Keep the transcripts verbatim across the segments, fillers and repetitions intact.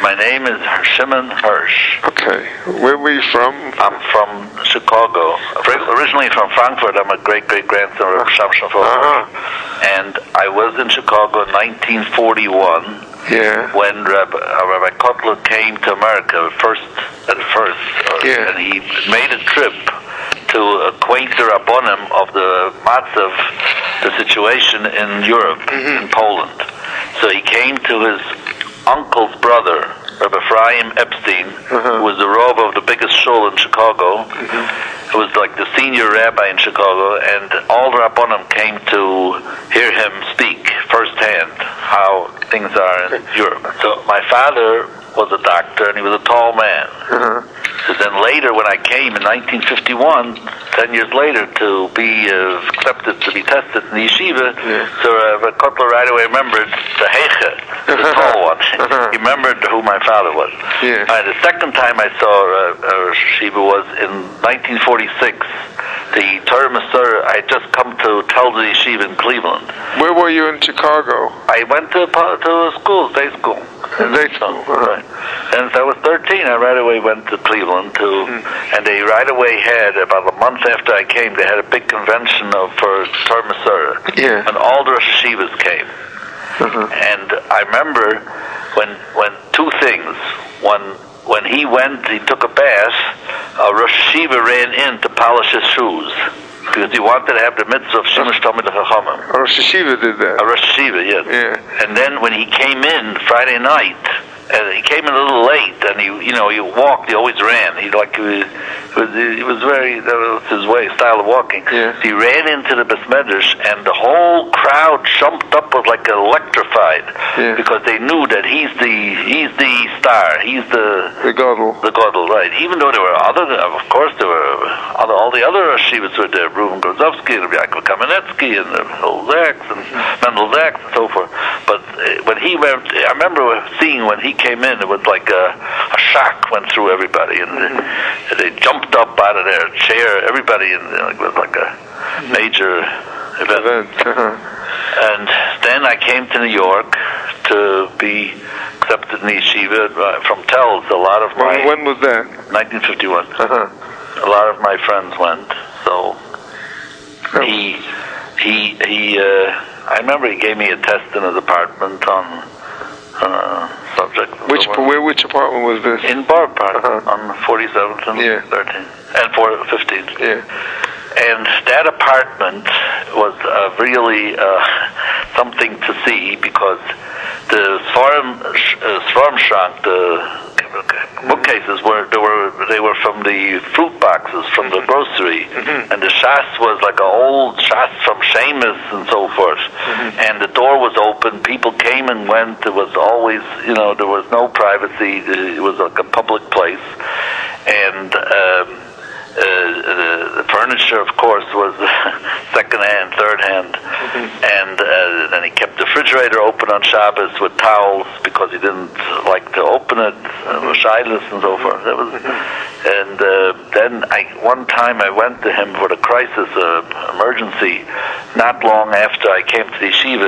My name is Shimon Hirsch. Okay. Where were you from? I'm from Chicago. Originally from Frankfurt. I'm a great-great-grandson of Shamshon Uh-huh. And I was in Chicago in nineteen forty-one. Yeah. When Rabbi, uh, Rabbi Kotler came to America first, at first, uh, Yeah. and he made a trip to acquaint the Rabbonim of the matzav, the situation in Europe, mm-hmm. in Poland. So he came to his uncle's brother, Rabbi Ephraim Epstein, uh-huh. who was the Rav of the biggest shul in Chicago. Mm-hmm. Who was like the senior rabbi in Chicago, and all the Rabbonim came to hear him speak firsthand how things are in Europe. So my father was a doctor, and he was a tall man. Uh-huh. So then later, when I came in nineteen fifty-one, ten years later, to be uh, accepted to be tested in the yeshiva, yeah. so uh, Kotler right away remembered the Heiche, the tall one. Uh-huh. He remembered who my father was. Yeah. Uh, the second time I saw uh, uh, Shiva was in nineteen forty-six. The Torah Masorah, I had just come to tell the yeshiva in Cleveland. Where were you in Chicago? I went to to a school, day school. Day school. Right. And I was thirteen. I right away went to Cleveland to, mm-hmm. and they right away had, about a month after I came, they had a big convention of for Torah Masorah. Yeah. And all the Rosh Yeshivas came. Uh-huh. And I remember when when two things. One, when he went, he took a bath, a Rosh Yeshiva ran in to polish his shoes because he wanted to have the mitzvah of Shemesh Talmid Chachamim. A Rosh Yeshiva did that. A Rosh Yeshiva, yes. Yeah. And then when he came in Friday night, and he came in a little late, and he, you know, he walked. He always ran. He like he was, he was very that was his way, style of walking. Yeah. So he ran into the Beth Medrash, and the whole crowd jumped up, was like electrified, yeah. because they knew that he's the he's the star. He's the the Gadol. The Gadol, right? Even though there were other, of course, there were other, all the other Shivas were there. Reuven Grozovsky, and Yaakov Kamenetsky, and Mendel Zaks, and Mendel Zaks, and so forth. But uh, when he went, I remember seeing when he came in, it was like a, a shock went through everybody, and mm-hmm. they, they jumped up out of their chair, everybody, and it was like a major event. event. Uh-huh. And then I came to New York to be accepted in the yeshiva uh, from Telz. A lot of my... When, when was that? nineteen fifty-one. Uh-huh. A lot of my friends went, so oh. he, he, he, uh, I remember he gave me a test in his apartment on uh, subject. Which where which apartment was this? In Bar Park, uh-huh. on forty-seventh and yeah. thirteenth and fifteenth. Yeah. And that apartment was uh, really uh, something to see, because the Sfarim uh, Sfarim Shank, the bookcases were they were they were from the fruit boxes from the grocery, mm-hmm. and the shas was like an old shas from Seamus and so forth, mm-hmm. and the door was open. People came and went. There was always, you know, there was no privacy. It was like a public place, and. Um, Uh, the, the furniture, of course, was second hand, third hand, mm-hmm. and uh, then he kept the refrigerator open on Shabbos with towels because he didn't like to open it, uh, with shilas and so forth. That was, mm-hmm. and uh, then I one time I went to him for the crisis uh, emergency, not long after I came to the yeshiva,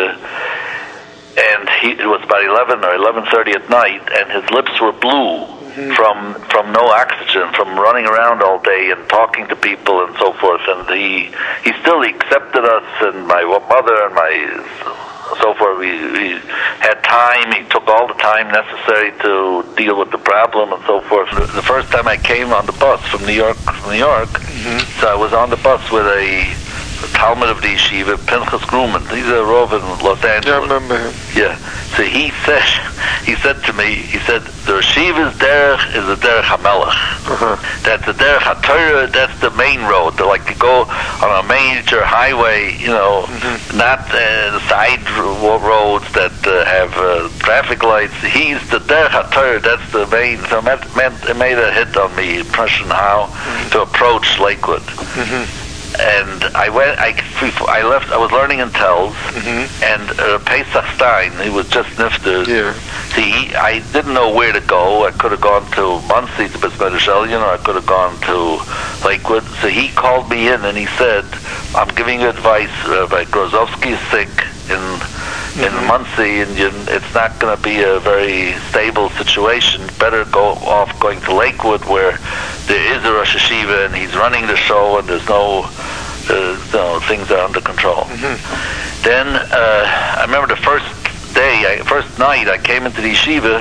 and he, it was about eleven or eleven thirty at night, and his lips were blue. From from no oxygen, from running around all day and talking to people and so forth, and he he still accepted us, and my mother and my so forth. We, we had time. He took all the time necessary to deal with the problem and so forth. The first time I came on the bus from New York, from New York, mm-hmm. so I was on the bus with a Talmud of the yeshiva, Pinchas Grumman. He's a Rav in Los Angeles. Yeah, I remember him. Yeah. So he said, he said to me, he said, the yeshiva's derech is the derech HaMelech. Uh-huh. That's the derech HaTorah, that's the main road. They're like you go on a major highway, you know, mm-hmm. not uh, the side roads that uh, have uh, traffic lights. He's the derech HaTorah, that's the main. So it, meant, it made a hit on me, impression how mm-hmm. to approach Lakewood. Mm-hmm. And I went. I, I left. I was learning in Telz, mm-hmm. and uh, Pesach Stein, he was just nifted. Yeah. See, I didn't know where to go. I could have gone to Muncie to Beth Medrash Elyon, or I could have gone to Lakewood. So he called me in and he said, "I'm giving you advice. Uh, by Grozovsky is sick in in Muncie, and you, it's not going to be a very stable situation. Better go off going to Lakewood, where there is a Rosh Yeshiva, and he's running the show, and there's no, uh, no things are under control. Mm-hmm. Then uh, I remember the first day, I, first night, I came into the yeshiva,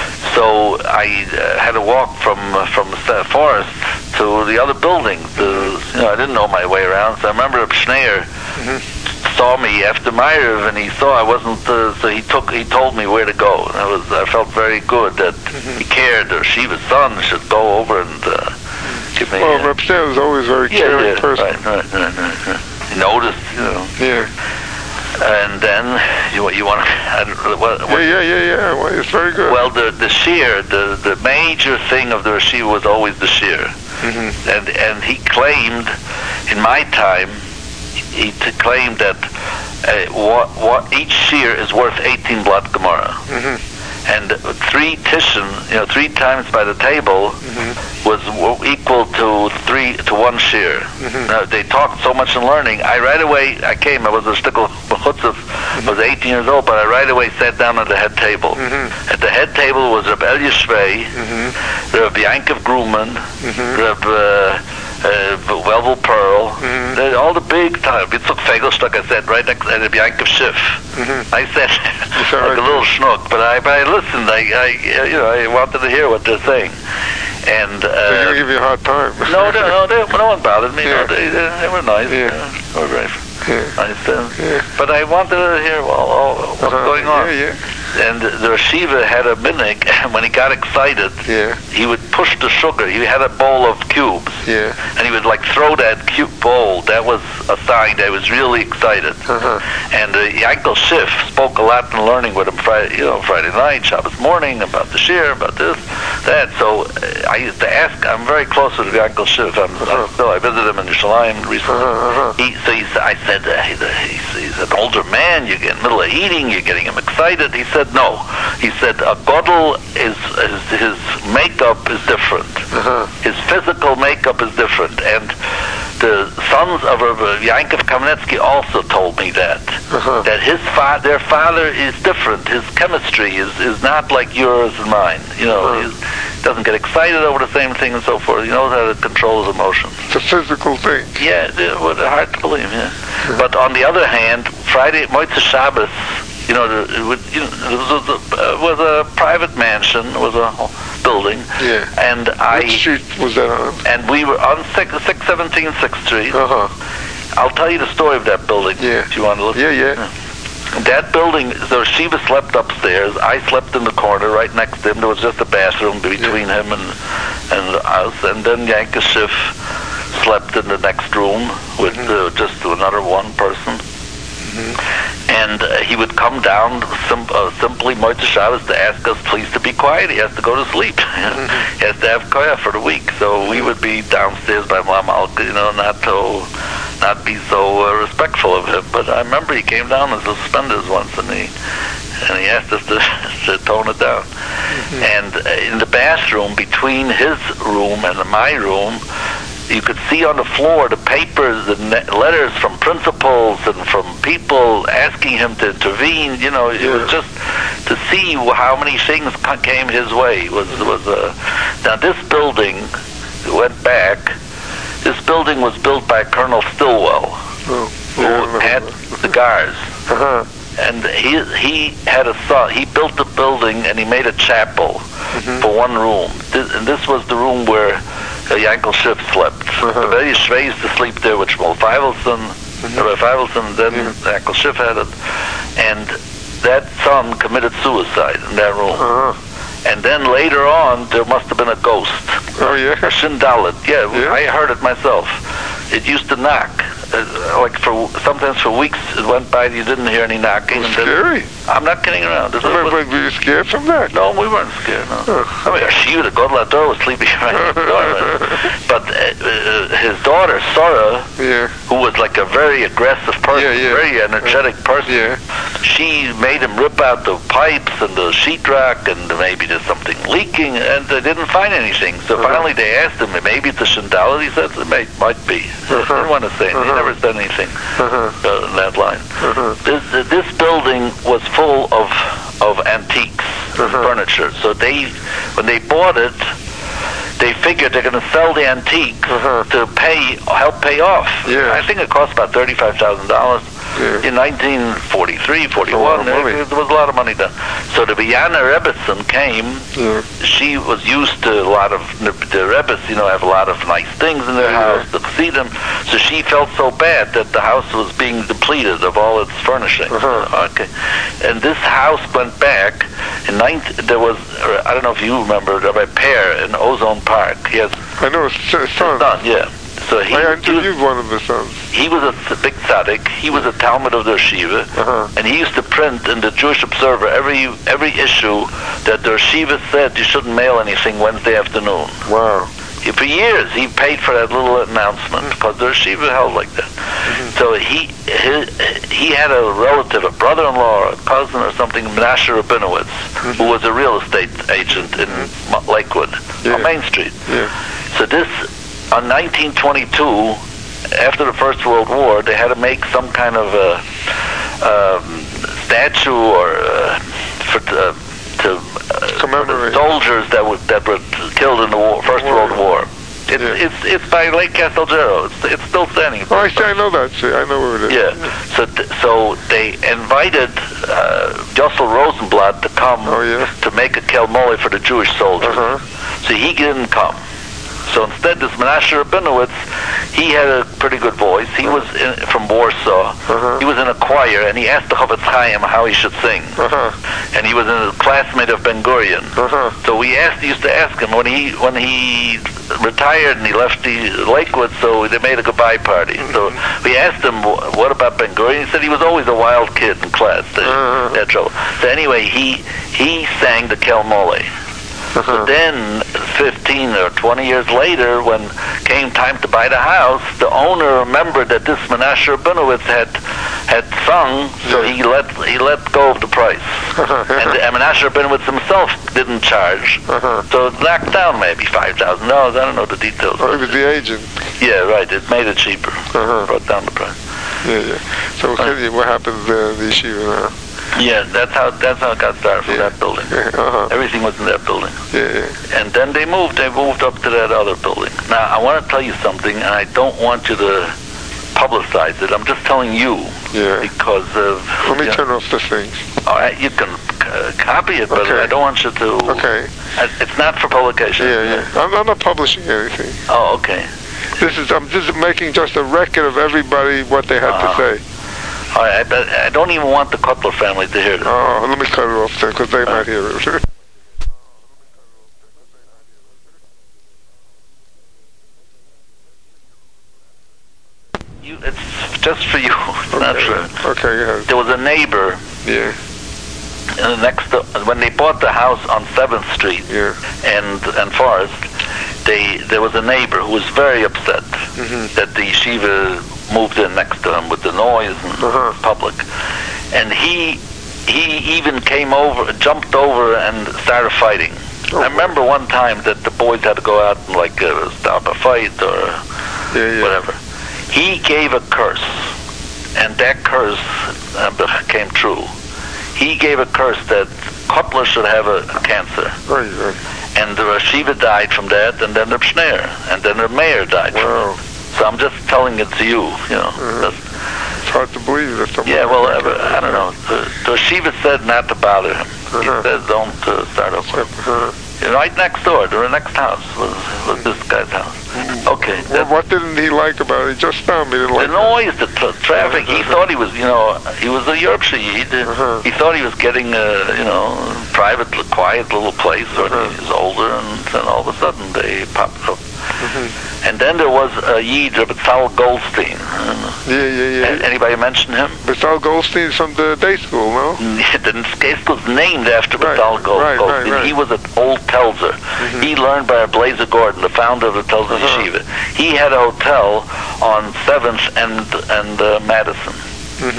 so I uh, had to walk from uh, from the forest to the other building. The, you know, I didn't know my way around, so I remember Schneier Mm-hmm. saw me after Ma'ariv, and he saw I wasn't, uh, so he took, he told me where to go. And I was, I felt very good that Mm-hmm. he cared. Or Shiva's son should go over and uh, give me. Well, uh, Reb Stan was always a very yeah, caring yeah, person. right, right, right, right, right. He noticed, you know. Yeah. And then you you want to what, what, Yeah, yeah, yeah, yeah. Well, it's very good. well, the the shear, the the major thing of the yeshiva was always the shear, Mm-hmm. and and he claimed, in my time, he t- claimed that uh, what what each shear is worth eighteen blood Gemara, Mm-hmm. and three tishin, you know, three times by the table Mm-hmm. was w- equal to three to one shear. Mm-hmm. Now, they talked so much in learning. I right away I came. I was a shtickle b'chutzif. I was eighteen years old, but I right away sat down at the head table. Mm-hmm. At the head table was Reb Elia Shvei, Mm-hmm. Reb Yankov Gruman, Mm-hmm. Reb uh, uh, Welvel Pearl, Mhm. uh, all the big time. Yitzchak Fegelstock, I said, right next to Reb Yankov Schiff. Mm-hmm. I said, said like right a little schnook, but I, but I listened. I, I, you know, I wanted to hear what they're saying. And So uh, you give you a hard time. no, no, no, they, no one bothered me. Yeah. No, they, they, they were nice. Yeah. Uh, they were very Yeah. nice. Uh, Yeah. But I wanted to hear well, all, what's Uh-huh. going on. Yeah, yeah. And the Rashiva had a minhag, and when he got excited, Yeah. he would push the sugar. He had a bowl of cubes, Yeah. and he would like throw that cube bowl. That was a sign that he was really excited. Uh-huh. And uh, Yankel Schiff spoke a lot in learning with him Friday, you know, Friday night, Shabbos morning, about the shir, about this, that. So uh, I used to ask. I'm very close with Yankel Schiff. I'm, Uh-huh. I'm still. I visited him in Yerushalayim recently. Uh-huh, uh-huh. He, so he, I said, uh, he's, a, he's, he's an older man. You're in the middle of eating. You're getting him excited. He said, no. He said, a godel is, is his makeup is different. Uh-huh. His physical makeup is different. And the sons of Rabbi Yankov Kamenetsky also told me that. Uh-huh. That his fa- their father is different. His chemistry is, is not like yours and mine. You know, Uh-huh. he doesn't get excited over the same thing and so forth. He knows how to control his emotions. It's a physical thing. Yeah, it was hard to believe, yeah. But on the other hand, Friday, Motzei Shabbos, you know, the, it, would, you know, it, was a, it was a private mansion, it was a building, Yeah. and I, Which street was that on? and we were on six seventeen sixth Street. Uh-huh. I'll tell you the story of that building, Yeah. if you want to listen. Yeah, yeah. That building, the Shiva slept upstairs. I slept in the corner right next to him. There was just a bathroom between Yeah. him and and us. And then Yankel Schiff slept in the next room with uh, just another one person. And uh, he would come down sim- uh, simply Motzei Shabbos to ask us please to be quiet. He has to go to sleep. He has to have koyah for the week. So we would be downstairs by Mlamal, you know, not to not be so uh, respectful of him. But I remember he came down as suspenders once, and he and he asked us to, to tone it down. And uh, in the bathroom between his room and my room, you could see on the floor the papers and letters from principals and from people asking him to intervene. You know, it was just to see how many things came his way. Was was uh, now this building went back. This building was built by Colonel Stilwell, Oh, who yeah, I remember had that. the guards. Uh-huh. And he he had a son. He built the building and he made a chapel Mhm. for one room. This, and this was the room where uh, Yankel Schiff slept. Uh-huh. The very Shvei used to sleep there with Shmuel Feivelson, Rabbi Feivelson, then Yeah. Yankel Schiff had it. And that son committed suicide in that room. Uh-huh. And then later on, there must have been a ghost. Oh, yeah. A Shindalit. Yeah, Yeah. I heard it myself. It used to knock. Uh, like for sometimes for weeks it went by and you didn't hear any knocking. It was and then, scary. I'm not kidding around. This Wait, was, wait, were you scared from that? no, we weren't scared. No. Huh. I mean, she, the Godla door was sleeping right next door. But uh, uh, his daughter Sarah, Yeah. who was like a very aggressive person, Yeah, yeah. very energetic person, Yeah. she made him rip out the pipes and the sheetrock, and maybe there's something leaking, and they didn't find anything. So Uh-huh. finally they asked him, maybe it's a chandala. He said it may, might be. He Uh-huh. didn't want to say anything. He Uh-huh. never said anything Uh-huh. uh, in that line. Uh-huh. This, uh, this building was full of of antiques, Uh-huh. furniture. So they, when they bought it, they figured they're going to sell the antiques Uh-huh. to pay, help pay off. Yeah. I think it cost about thirty-five thousand dollars. Yeah. In nineteen forty-three, That's a lot forty-one, of money. there, there was a lot of money done. So the Viana Rebbetzin came. Yeah. She was used to a lot of, the, the Rebbe's, you know, have a lot of nice things in their Yeah. house, the Chassidim. So she felt so bad that the house was being depleted of all its furnishings. Uh-huh. Okay. And this house went back. In nineteen, there was, uh, I don't know if you remember, Rabbi Pear in Ozone Park. He has I know his his son. son, yeah. So he, I he was, interviewed one of the sons. he was a th- big tzaddik. He was a Talmud of the Yeshiva. Uh-huh. And he used to print in the Jewish Observer every every issue that the Yeshiva said you shouldn't mail anything Wednesday afternoon. Wow. He, for years, he paid for that little announcement because the Yeshiva held like that. So he, he he had a relative, a brother-in-law, or a cousin or something, Menashe Rabinowitz, who was a real estate agent in M- Lakewood, Yeah. on Main Street. Yeah. So this, on nineteen twenty-two, after the First World War, they had to make some kind of a um, statue or uh, for uh, to uh, Commemorate. soldiers that were that were killed in the war, First War. World War. It's Yeah. it's it's by Lake Casteljero. It's it's still standing. Oh, I see. I know that. See, I know where it is. Yeah. So th- so they invited uh, Yossel Rosenblatt to come Oh, yeah. to make a kelmole for the Jewish soldiers. Uh-huh. So he didn't come. So instead, this Menashe Rabinowitz, he had a pretty good voice. He was in, from Warsaw. Uh-huh. He was in a choir, and he asked the Chofetz Chaim how he should sing. Uh-huh. And he was a classmate of Ben Gurion. Uh-huh. So we asked, used to ask him when he when he retired and he left the Lakewood. So they made a goodbye party. So we asked him, "Wh- what about Ben Gurion?" He said he was always a wild kid in class. They Uh-huh. had trouble. So anyway, he he sang the Kel Mole. Uh-huh. Then, fifteen or twenty years later, when came time to buy the house, the owner remembered that this Menashe Rabinowitz had had sung, so Yeah. he let he let go of the price. and, and Menashe Rabinowitz himself didn't charge, Uh-huh. so it knocked down maybe five thousand dollars. I don't know the details. Oh, he was the agent. Yeah, right. It made it cheaper. Uh-huh. Brought down the price. Yeah, yeah. So, Kenny, what happens there in the yeshiva now? Yeah, that's how that's how it got started from Yeah. that building. Uh-huh. Everything was in that building. Yeah, yeah. And then they moved, they moved up to that other building. Now, I want to tell you something, and I don't want you to publicize it. I'm just telling you Yeah. because of... Let me you know, turn off the thing. all right, you can uh, copy it, but Okay. I don't want you to... Okay. I- It's not for publication. Yeah, yeah. I'm, I'm not publishing anything. Oh, okay. This is, I'm just making just a record of everybody, what they had Uh-huh. to say. All right, but I don't even want the Cutler family to hear this. Oh, let me cut it off then, because they might hear it. You, it's just for you. It's not for... Okay, go ahead. There was a neighbor Yeah, uh, next to... When they bought the house on seventh Street, yeah. and and Forest, they there was a neighbor who was very upset Mhm. that the yeshiva moved in next to him with the noise and Uh-huh. public, and he he even came over, jumped over, and started fighting. Oh, I remember one time that the boys had to go out and like uh, stop a fight or Yeah, yeah. whatever. He gave a curse, and that curse uh, became true. He gave a curse that Cutler should have a, a cancer. Right, right. And the Rashiva died from that, and then the Schneer, and then the mayor died from Wow. it. So I'm just telling it to you, you know. Uh-huh. That's- It's hard to believe that someone... yeah, well, I, I don't know. The, the Rashiva said not to bother him. He Uh-huh. said don't uh, start up with him. Uh, You know, right next door, the next house was, was this guy's house. Okay. well, that- what didn't he like about it? He just found me. Didn't the like it. noise, the tra- traffic. He thought he was, you know, he was a Yorkshire Yid. Uh-huh. He thought he was getting a, you know, private, quiet little place when Uh-huh. he was older, and then all of a sudden they popped up. Mhm. And then there was a Yid, Rabbi Tzal Goldstein. Yeah, yeah, A- yeah. Anybody mention him? Basil Goldstein's from the day school, no? The skate school's named after Right, Batal Gold. right, right, Goldstein. right. He was an old Telzer. He learned by Blazer Gordon, the founder of the Telzer Uh-huh. Yeshiva. He had a hotel on seventh and and uh, Madison. Mm-hmm.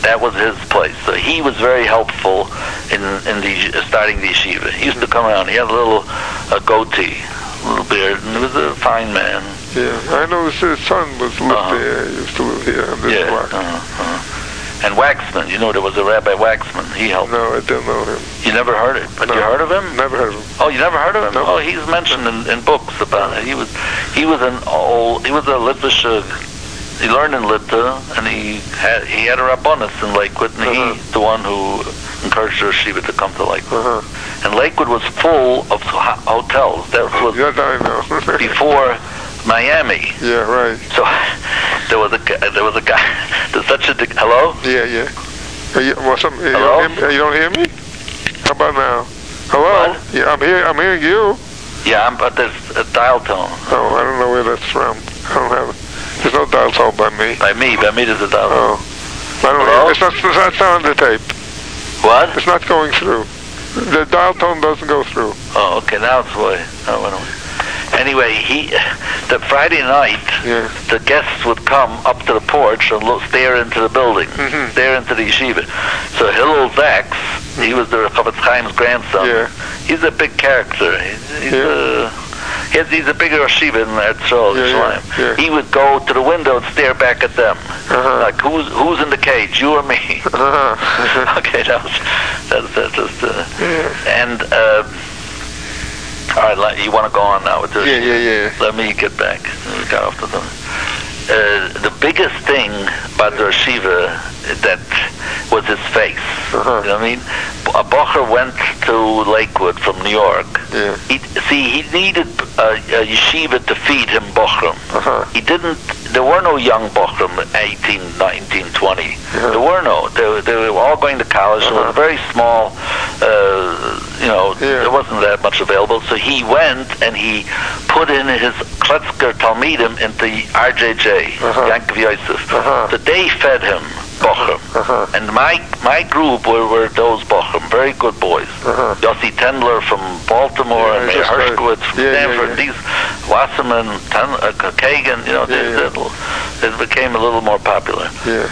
That was his place. So he was very helpful in in the starting the yeshiva. He used to come around. He had a little a goatee, a little beard, and he was a fine man. Yeah, I know his son was lived Uh-huh. there. He used to live here on this Yeah. block. Uh-huh. uh-huh. And Waxman, you know, there was a Rabbi Waxman. He helped. No, I didn't know him. You never heard it, but No. you heard of him? Never heard of him. Oh, you never heard of him? No. Oh, he's mentioned in, in books about it. He was, he was an old, he was a Litvisher. He learned in Litta, and he had he had a rabbanus in Lakewood, and Uh-huh. he's the one who encouraged the yeshiva to come to Lakewood. Uh-huh. And Lakewood was full of ho- hotels. That was Yes, I know. before Miami. Yeah, right. So there was a gu- there was a guy. There's such a dig- hello. Yeah, yeah. Are you, well, some, you, Hello? don't hear me? you don't hear me? How about now? Hello? What? Yeah, I'm here. I'm hearing you. Yeah, I'm, but there's a dial tone Oh, I don't know where that's from. I don't have it. There's no dial tone by me. by me. By me, there's a dial tone. Oh. I don't Hello? hear. It's not, it's not on the tape. What? It's not going through. The dial tone doesn't go through. Oh, okay. Now it's way. Oh, wait a minute. Anyway, he, the Friday night, Yeah. the guests would come up to the porch and look, stare into the building, Mhm. stare into the yeshiva. So Hillel Zaks, he was the Chavetz Chaim's grandson. Yeah. He's a big character. He's, he's Yeah. a he's, he's a bigger yeshiva in Erzrol, Yeah, yeah, Yerushalayim. yeah. He would go to the window and stare back at them, Uh-huh. like who's who's in the cage, you or me? Uh-huh. Okay, that was that's that's just uh, Yeah. and. Uh, all right, let- you want to go on now with this? Yeah, yeah, yeah. Let me get back. We got off the thing. Uh, the biggest thing about the yeshiva that was his face. Uh-huh. You know what I mean? A Bocher went to Lakewood from New York. Yeah. He, see, he needed a, a yeshiva to feed him Bochum. Uh-huh. He didn't. There were no young Bochum, eighteen, nineteen, twenty. Uh-huh. There were no. They, they were all going to college. Uh-huh. It was a very small. Uh, you know, Yeah. there wasn't that much available. So he went and he put in his Kletzker Talmidim into R J J, Uh-huh. Yankov Yosef. Uh-huh. So they fed him Bochum. Uh-huh. And my my group were, were those Bochum, very good boys. Uh-huh. Yossi Tendler from Baltimore Yeah, and I Meir just heard. Hershkowitz from Yeah, yeah, Stanford. yeah. These Wasserman, Ten, uh, Kagan, you know, they, Yeah, yeah. they, it became a little more popular. Yeah.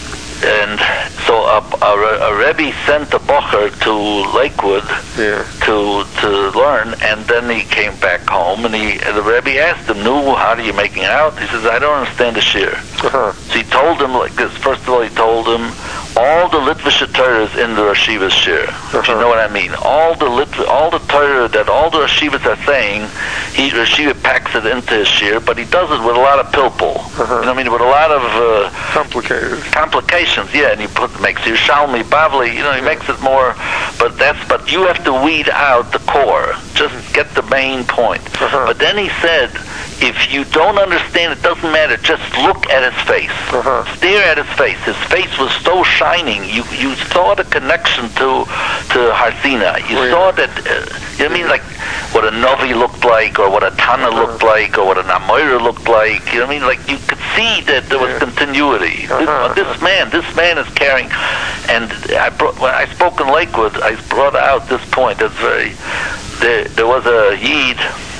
And so a, a, a Rebbe sent a Bocher to Lakewood Yeah. to to learn, and then he came back home, and he and the Rebbe asked him, "Nu, how are you making out?" He says, "I don't understand the shir." Uh-huh. So he told him like this. First of all, he told him all the Litvish Torahs in the Rashiva's shir. If you Uh-huh. know what I mean, all the Lit, all the Torah that all the Rashivas are saying, he Rashiva packs it into his shir, but he does it with a lot of pilpul. Uh-huh. You know what I mean? With a lot of uh, Complicated. complications, yeah, and he put makes Yerushalmi, Bavli, you know, he makes it more, but that's, but you have to weed out the core, just get the main point. Uh-huh. But then he said, if you don't understand, it doesn't matter, just look at his face. Uh-huh. Stare at his face. His face was so shining, you you saw the connection to to Har Sinai. You Oh, yeah. saw that, uh, you know what I mean, like what a Novi looked like, or what a Tana Uh-huh. looked like, or what an Amoira looked like, you know what I mean, like you could see that there was Yeah. continuity. Uh-huh. This, this man, this man is carrying, and I brought, when I spoke in Lakewood, I brought out this point. That's very. There, there was a Yid,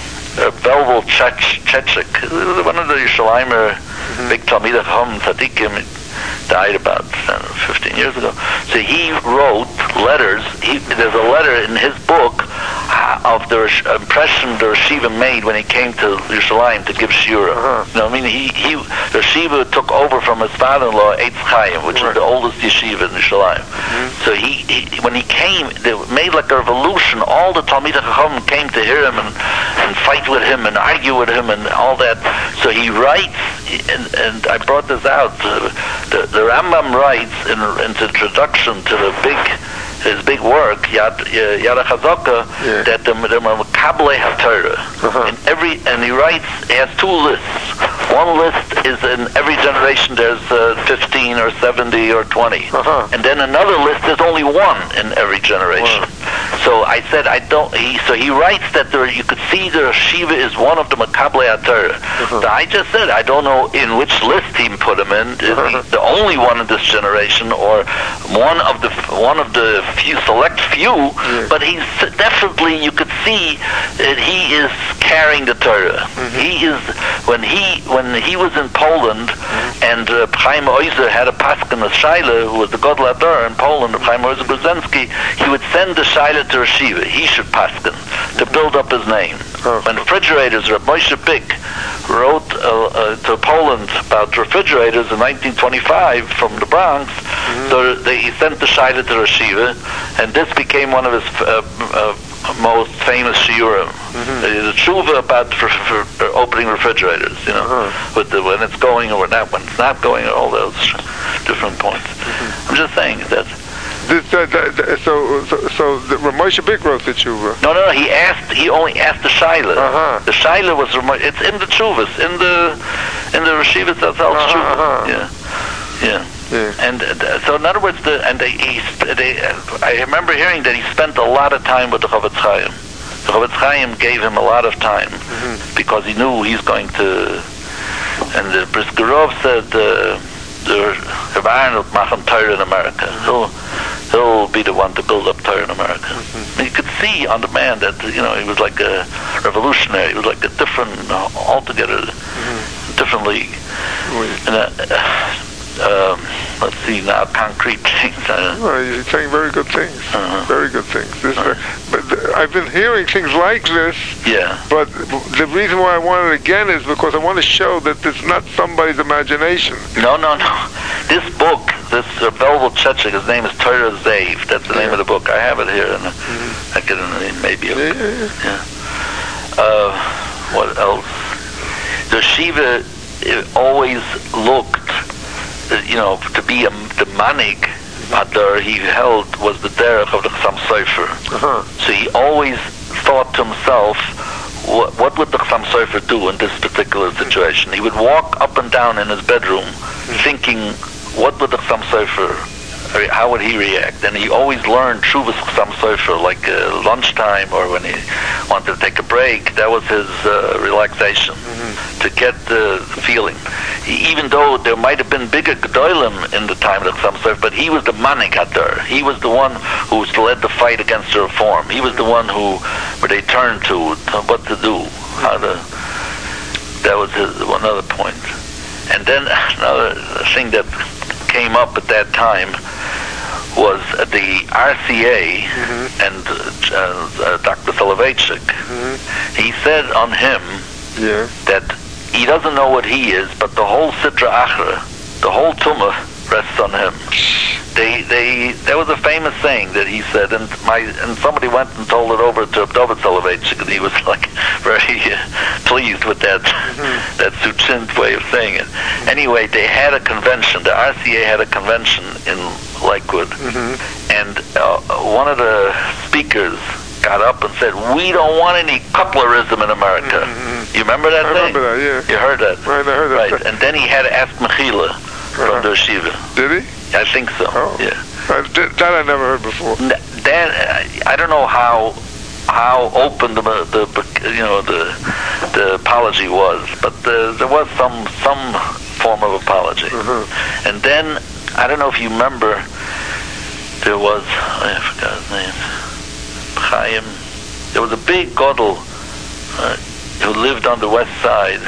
a Belvul Chech, Chechik, one of the Yerushalayim Mm-hmm. big Talmidei Chacham Tzadikim, died about uh, fifteen years ago. So he wrote letters. He, there's a letter in his book uh, of the Rish- impression the Rashiva made when he came to Yerushalayim to give Shura. Uh-huh. You know, I mean, he, he the Rashiva took over from his father-in-law, Eitz Chaim, which Right. is the oldest yeshiva in Yerushalayim. Mm-hmm. So he, he, when he came, they made like a revolution. All the Talmidei Chacham came to hear him and, and fight with him and argue with him and all that. So he writes, and, and I brought this out. Uh, the, the Rambam writes in, in the introduction to the big, his big work, Yad Yad HaChazaka, Yeah. that the the Makablei HaTorah. Uh-huh. In every, and he writes, he has two lists. One list is in every generation there's uh, fifteen or seventy or twenty, Uh-huh. and then another list there's only one in every generation. Wow. So I said I don't. He, so he writes that there you could see the Shiva is one of the Makablei HaTorah. Uh-huh. So I just said I don't know in which list he put him in. Is Uh-huh. he the only one in this generation, or one of the one of the few select few? Yeah. But he's definitely, you could see that he is carrying the Torah. Mm-hmm. He is when he when he was in Poland, mm-hmm. and uh, Chaim Oizer had a paskin of Shaila, who was the Gadol Hador in Poland, Chaim Oizer Brzezinski. He would send the Shaila to Yeshiva. He should paskin to build up his name. Oh. When refrigerators, Reb Moshe Bick wrote uh, uh, to Poland about refrigerators in nineteen twenty-five from the Bronx, mm-hmm. so they, he sent the Shaila to Yeshiva, and this became one of his uh, uh, most famous shiurim. Mm-hmm. The tshuva about for, for, for opening refrigerators, you know, uh-huh. with the, when it's going or not, when it's not going, or all those different points. Mm-hmm. I'm just saying that. This, uh, the, the, so, so, so the Ramosha Big wrote the tshuva. No, no, no. He asked. He only asked the shaila. Uh-huh. The shaila was. It's in the tshuvas, in the in the Reshivas Zatzal's uh-huh, tshuva. Uh-huh. Yeah, yeah. Yeah. And uh, so, in other words, the and they, he, they, uh, I remember hearing that he spent a lot of time with the Chavetz Chaim. The Chavetz Chaim gave him a lot of time mm-hmm. because he knew he's going to. And the Briskerov said, uh, "The Reb Aaron will machen Torah in America. He'll he'll be the one to build up Torah in America." Mm-hmm. And you could see on the man that you know he was like a revolutionary. He was like a different, uh, altogether mm-hmm. different league. Mm-hmm. And. Uh, Um, let's see now, concrete things. Uh, well, you're saying very good things. Uh-huh. Very good things. This uh-huh. is, but th- I've been hearing things like this. Yeah. But the reason why I want it again is because I want to show that it's not somebody's imagination. No, no, no. This book, this uh, Belville Chechik, his name is Torah Zev. That's the yeah. name of the book. I have it here, and mm-hmm. I can uh, maybe. Yeah, yeah, yeah. yeah. Uh, what else? The Shiva it always looked. You know, to be a the manig Hadar he held was the derech of the Chassam Sofer. Uh-huh. So he always thought to himself, what, what would the Chassam Sofer do in this particular situation? He would walk up and down in his bedroom mm-hmm. thinking, what would the Chassam Sofer, how would he react? And he always learned Shuvas Chassam Sofer, like uh, lunchtime or when he wanted to take a break. That was his uh, relaxation, mm-hmm. to get the feeling. He, even though there might have been bigger Gedolim in the time of the Chassam Sofer, but he was the Manik Hadar. He was the one who led the fight against the reform. He was the one who, where they turned to, to what to do, how to. That was his, one other point. And then another thing that came up at that time was uh, the R C A mm-hmm. and uh, uh, Doctor Soloveitchik. Mm-hmm. He said on him yeah. that he doesn't know what he is, but the whole Sitra Achra, the whole Tumah rests on him. They, they, there was a famous saying that he said, and my, and somebody went and told it over to David Soloveitchik, and he was like very uh, pleased with that, mm-hmm. that succinct way of saying it. Mm-hmm. Anyway, they had a convention. The R C A had a convention in Lakewood, mm-hmm. and uh, one of the speakers got up and said, "We don't want any couplerism in America." Mm-hmm. You remember that I thing? remember that, yeah. You heard that? Right, I heard that. Right, and then he had to ask Mechila from uh-huh. the Yeshiva. Did he? I think so. Oh. Yeah. Uh, th- that I never heard before. Then uh, I don't know how how open the the you know the the apology was, but the, there was some some form of apology. Mm-hmm. And then I don't know if you remember, there was I forgot his name. Chaim. There was a big Gadol uh, who lived on the west side,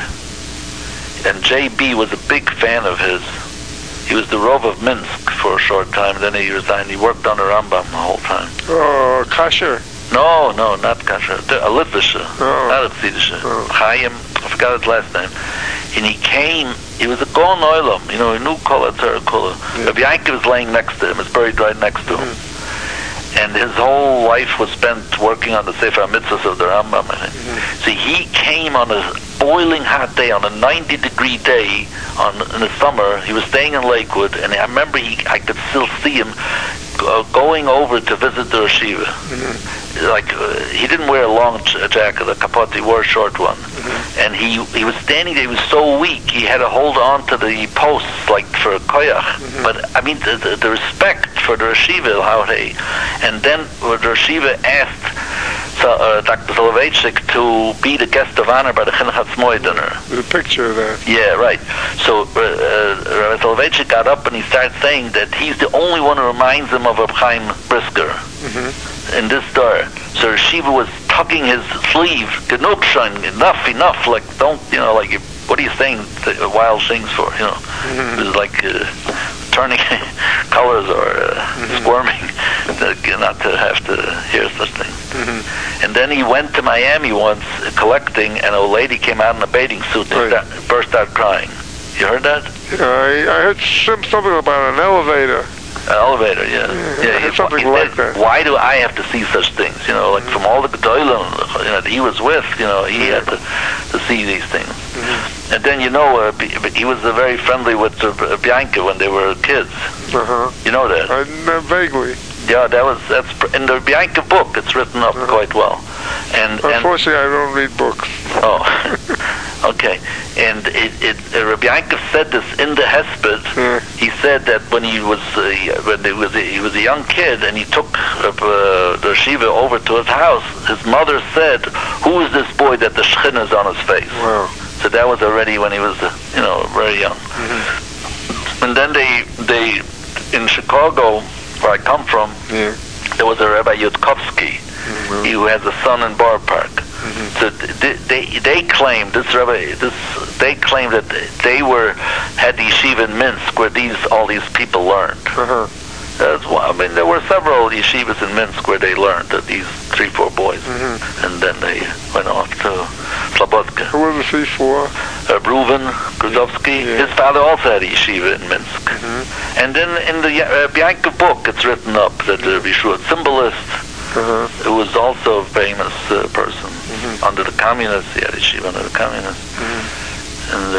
and J B was a big fan of his. He was the Rov of Minsk for a short time, then he resigned. He worked on the Rambam the whole time. Oh, Kasher. No, no, not Kasher. A Litvisha, oh. not a Tzidisha. Oh. Chaim, I forgot his last name. And he came, he was a Gon Olam, you know, he knew Kol HaTorah Kula. Rabbi Yankov was laying next to him, is buried right next to him. Mm-hmm. And his whole life was spent working on the Sefer HaMitzvahs of the Rambam. Mm-hmm. So he came on a boiling hot day, on a ninety degree day on in the summer. He was staying in Lakewood, and I remember he, I could still see him uh, going over to visit the Yeshiva. Mm-hmm. Like uh, he didn't wear a long ch- jacket, a kapot, he wore a short one. Mm-hmm. And he he was standing there, he was so weak, he had to hold on to the posts like for a koyach. Mm-hmm. But I mean, the, the, the respect for the Yeshiva, how they, and then uh, the Yeshiva asked so, uh, Doctor Soloveitchik to be the guest of honor by the Chinuch Hatzmoi dinner. There's a picture of that. Yeah, right. So uh, uh, Rabbi Soloveitchik got up and he started saying that he's the only one who reminds him of Reb Chaim Brisker. Mm-hmm. In this star. So Yeshiva was tugging his sleeve. Genug schon, enough, enough. Like, don't, you know, like, what are you saying the wild things for, you know? Mm-hmm. It was like uh, turning colors or uh, mm-hmm. squirming, to, not to have to hear such things. Mm-hmm. And then he went to Miami once uh, collecting, and a lady came out in a bathing suit and right. sta- burst out crying. You heard that? Yeah, I, I heard some, something about an elevator. An elevator, yeah. Yeah, yeah something why, like that. Why do I have to see such things? You know, like mm-hmm. from all the Gedolim, you know, that he was with, you know, he had to, to see these things. Mm-hmm. And then, you know, uh, he was uh, very friendly with uh, Bianca when they were kids. Uh-huh. You know that? I know vaguely. Yeah, that was that's in the Bianca book. It's written up uh-huh. quite well. And unfortunately, and, I don't read books. Oh, okay. And it, it uh, Rabbi Yankov said this in the Hesped. Yeah. He said that when he was uh, when he was he was a young kid and he took uh, the Shiva over to his house, his mother said, "Who is this boy that the Shechinah is on his face?" Wow. So that was already when he was, uh, you know, very young. Mm-hmm. And then they they in Chicago, where I come from, yeah. there was a Rabbi Yudkovsky. Mm-hmm. He who has a son in Borough Park. Mm-hmm. So they, they they claimed this Rabbi this they claimed that they were had the yeshiva in Minsk where these all these people learned. Uh-huh. That's why, I mean, there were several yeshivas in Minsk where they learned that these three four boys, mm-hmm. and then they went off to Slobodka. Who was the three four? Uh, Reuven Grudovsky. Yeah. His father also had a yeshiva in Minsk. Mm-hmm. And then in the uh, Bianca book, it's written up that uh, Yeshua Symbolist. Uh-huh. Who was also a famous uh, person mm-hmm. under the communists. He had a yeshiva under the communists. Mm-hmm. And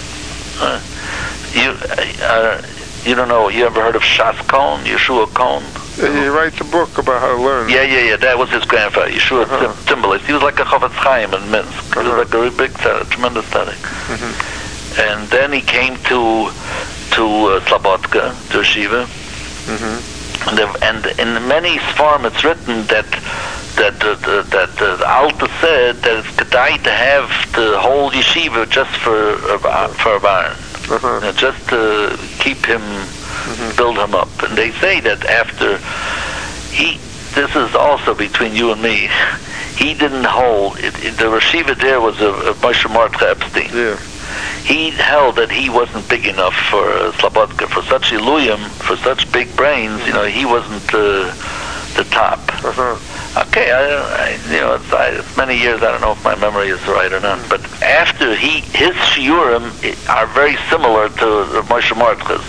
uh, uh, you uh, you don't know, you ever heard of Shas Cohn, Yeshua Cohn? Yeah, he writes a book about how to learn. Yeah, yeah, yeah. That was his grandfather, Yeshua uh-huh. Timbalist. He was like a Chofetz Chaim in Minsk. Uh-huh. He was like a really big tzaddik, tremendous tzaddik. Mm-hmm. And then he came to to uh, Slobodka, to Yeshiva. Mm-hmm. And, and in many form, it's written that that uh, the, that uh, the Alta said that it's kedai to have the whole yeshiva just for uh, for a barn, uh-huh. you know, just to keep him, mm-hmm. build him up. And they say that after he, this is also between you and me, he didn't hold it, it, the yeshiva there was a, a Moshe Mordechai Epstein. Yeah. He held that he wasn't big enough for uh, Slobodka, for such iluyim, for such big brains. Mm-hmm. You know, he wasn't uh, the top. Uh-huh. Okay, I, I, you know, it's, I, it's many years. I don't know if my memory is right or not. Mm-hmm. But after he, his shiurim are very similar to the Moshe Mordechai's.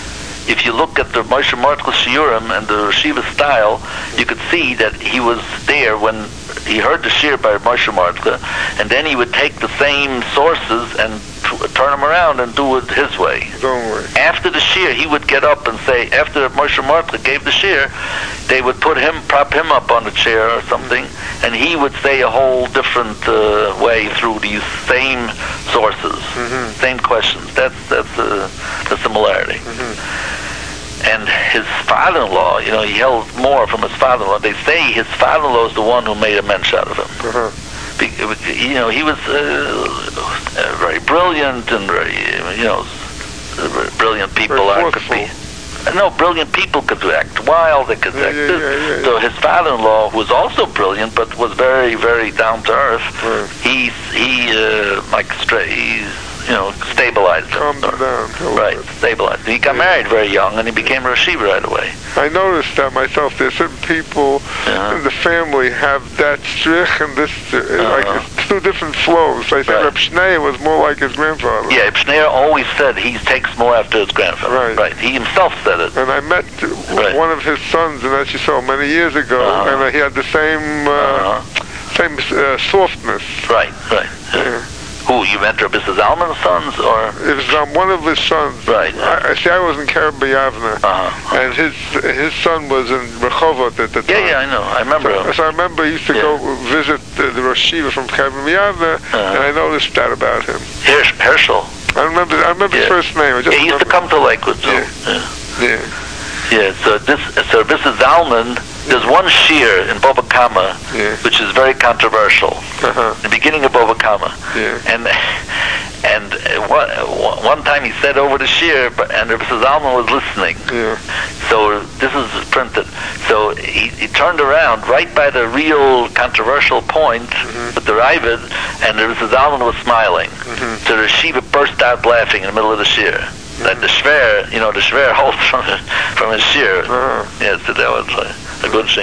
If you look at the Moshe Mordechai's shiurim and the Shiva style, you could see that he was there when he heard the shir by Moshe Mordechai, and then he would take the same sources and t- turn them around and do it his way. Don't worry. After the shir, he would get up and say, after Moshe Mordechai gave the shir, they would put him, prop him up on a chair or something, and he would say a whole different uh, way through these same sources, mm-hmm. same questions. That's that's uh, the similarity. Mm-hmm. And his father-in-law, you know, he held more from his father-in-law. They say his father-in-law is the one who made a mensch out of him. Uh-huh. Be- you know, he was uh, very brilliant and very, you know, brilliant people are could be. No, brilliant people could act wild. They could yeah, act yeah, this. Yeah, yeah, yeah. So his father-in-law, who was also brilliant but was very, very down to earth, right. he he uh, like straight. He's, you know, stabilized him. Calmed him down. Right, stabilized. He got yeah. married very young, and he became a Rashiva right away. I noticed that myself. There's certain people uh-huh. in the family have that strich and this, uh-huh. like it's two different flows. I think right. Reb Shneir was more like his grandfather. Yeah, Reb Shneir always said he takes more after his grandfather. Right. Right. He himself said it. And I met right. one of his sons, and as you saw many years ago, uh-huh. and uh, he had the same, uh, uh-huh. same uh, softness. Right, right. Yeah. Yeah. Who, you met Rabbi Zalman's sons, or? It was um, one of his sons. Right. I, I see, I was in Kerem B'Yavne, uh-huh. and his his son was in Rehovot at the time. Yeah, yeah, I know. I remember so, him. So I remember he used to yeah. go visit the, the Rosh Yeshiva from Kerem B'Yavne, uh-huh. and I noticed that about him. Hersh, Herschel. I remember. I remember yeah. his first name. I just yeah, he used to come to Lakewood, too. Yeah. Yeah. yeah. Yeah, so this, so Rabbi Zalman, there's one shir in Bava Kama, yeah. which is very controversial. Uh-huh. The beginning of Bava Kama. Yeah. And And uh, one, one time he said over the shir, and Rebbe Zalman was listening. Yeah. So this is printed. So he, he turned around right by the real controversial point mm-hmm. with the Ravid, and Rebbe Zalman was smiling. Mm-hmm. So the Shiva burst out laughing in the middle of the shir. Mm-hmm. That the Shver, you know, the Shver holds from from his shir. Uh-huh. Yeah, so that was a, a good thing.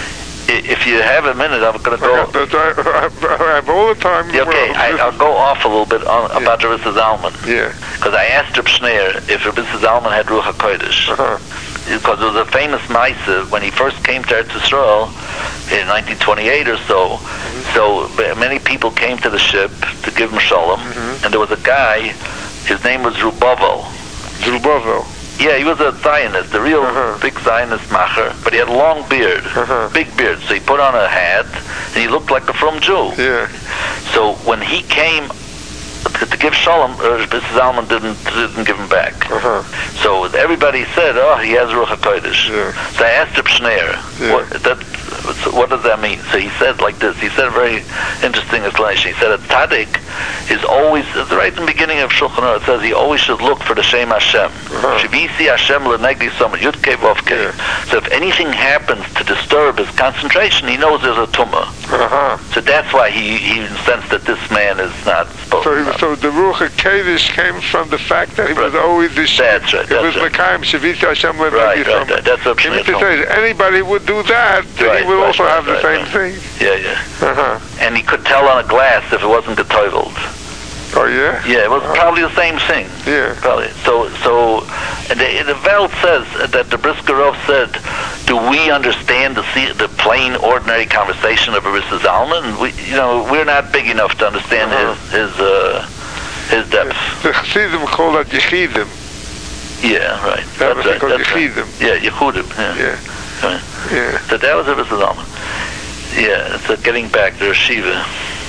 If you have a minute, I'm going to go. I, I have all the time. Okay, I, I'll go off a little bit on, yeah. about Rebbe Zalman. Yeah. Because I asked Reb Shneir if Rebbe Zalman had Ruach HaKodesh. Uh-huh. Because it was a famous Maisa when he first came to Eretz Yisrael in nineteen twenty-eight or so. Mm-hmm. So many people came to the ship to give him shalom, mm-hmm. and there was a guy. His name was Zerubbabel. Zerubbabel. Yeah, he was a Zionist, a real uh-huh. big Zionist macher, but he had a long beard, uh-huh. big beard. So he put on a hat, and he looked like a frum Jew. Yeah. So when he came to, to give shalom, uh, Missus Zalman didn't didn't give him back. Uh-huh. So everybody said, "Oh, he has Ruach HaKodesh." Yeah. So I asked Reb Shneir, yeah. what, that, what does that mean? So he said like this. He said a very interesting explanation. He said a tzaddik is always, right in the beginning of Shulchan Aruch, it says he always should look for the Shem Hashem. Shivisi Hashem l'negdi somer, Yud-Kei Vov-Kei. So if anything happens to disturb his concentration, he knows there's a tumah. Uh-huh. So that's why he, he sensed that this man is not supposed so he, to. So the Ruach HaKodesh came from the fact that he right. was always the Shem. That's right. It was Mekayim Shivisi Hashem l'negdi somer. Right, right, that's what He meant to say, anybody would do that, right, he would right, also right, have the right, same right. thing. Yeah, yeah. Uh-huh. And he could tell on a glass if it wasn't getoiveled. Oh yeah. Yeah, it was uh-huh. probably the same thing. Yeah. Probably. So, so, and the, the Welt says that the Briskerov said, "Do we understand the the plain, ordinary conversation of Rebbe Zalman? We, you know, we're not big enough to understand uh-huh. his his uh, his depth." The Chassidim call that Yechidim. Yeah, right. That That's was right. called That's Yechidim. Right. Yeah, Yehudim. Yeah. Yeah. Right. Yeah. So that was Rebbe Zalman. Yeah. So getting back to Shiva.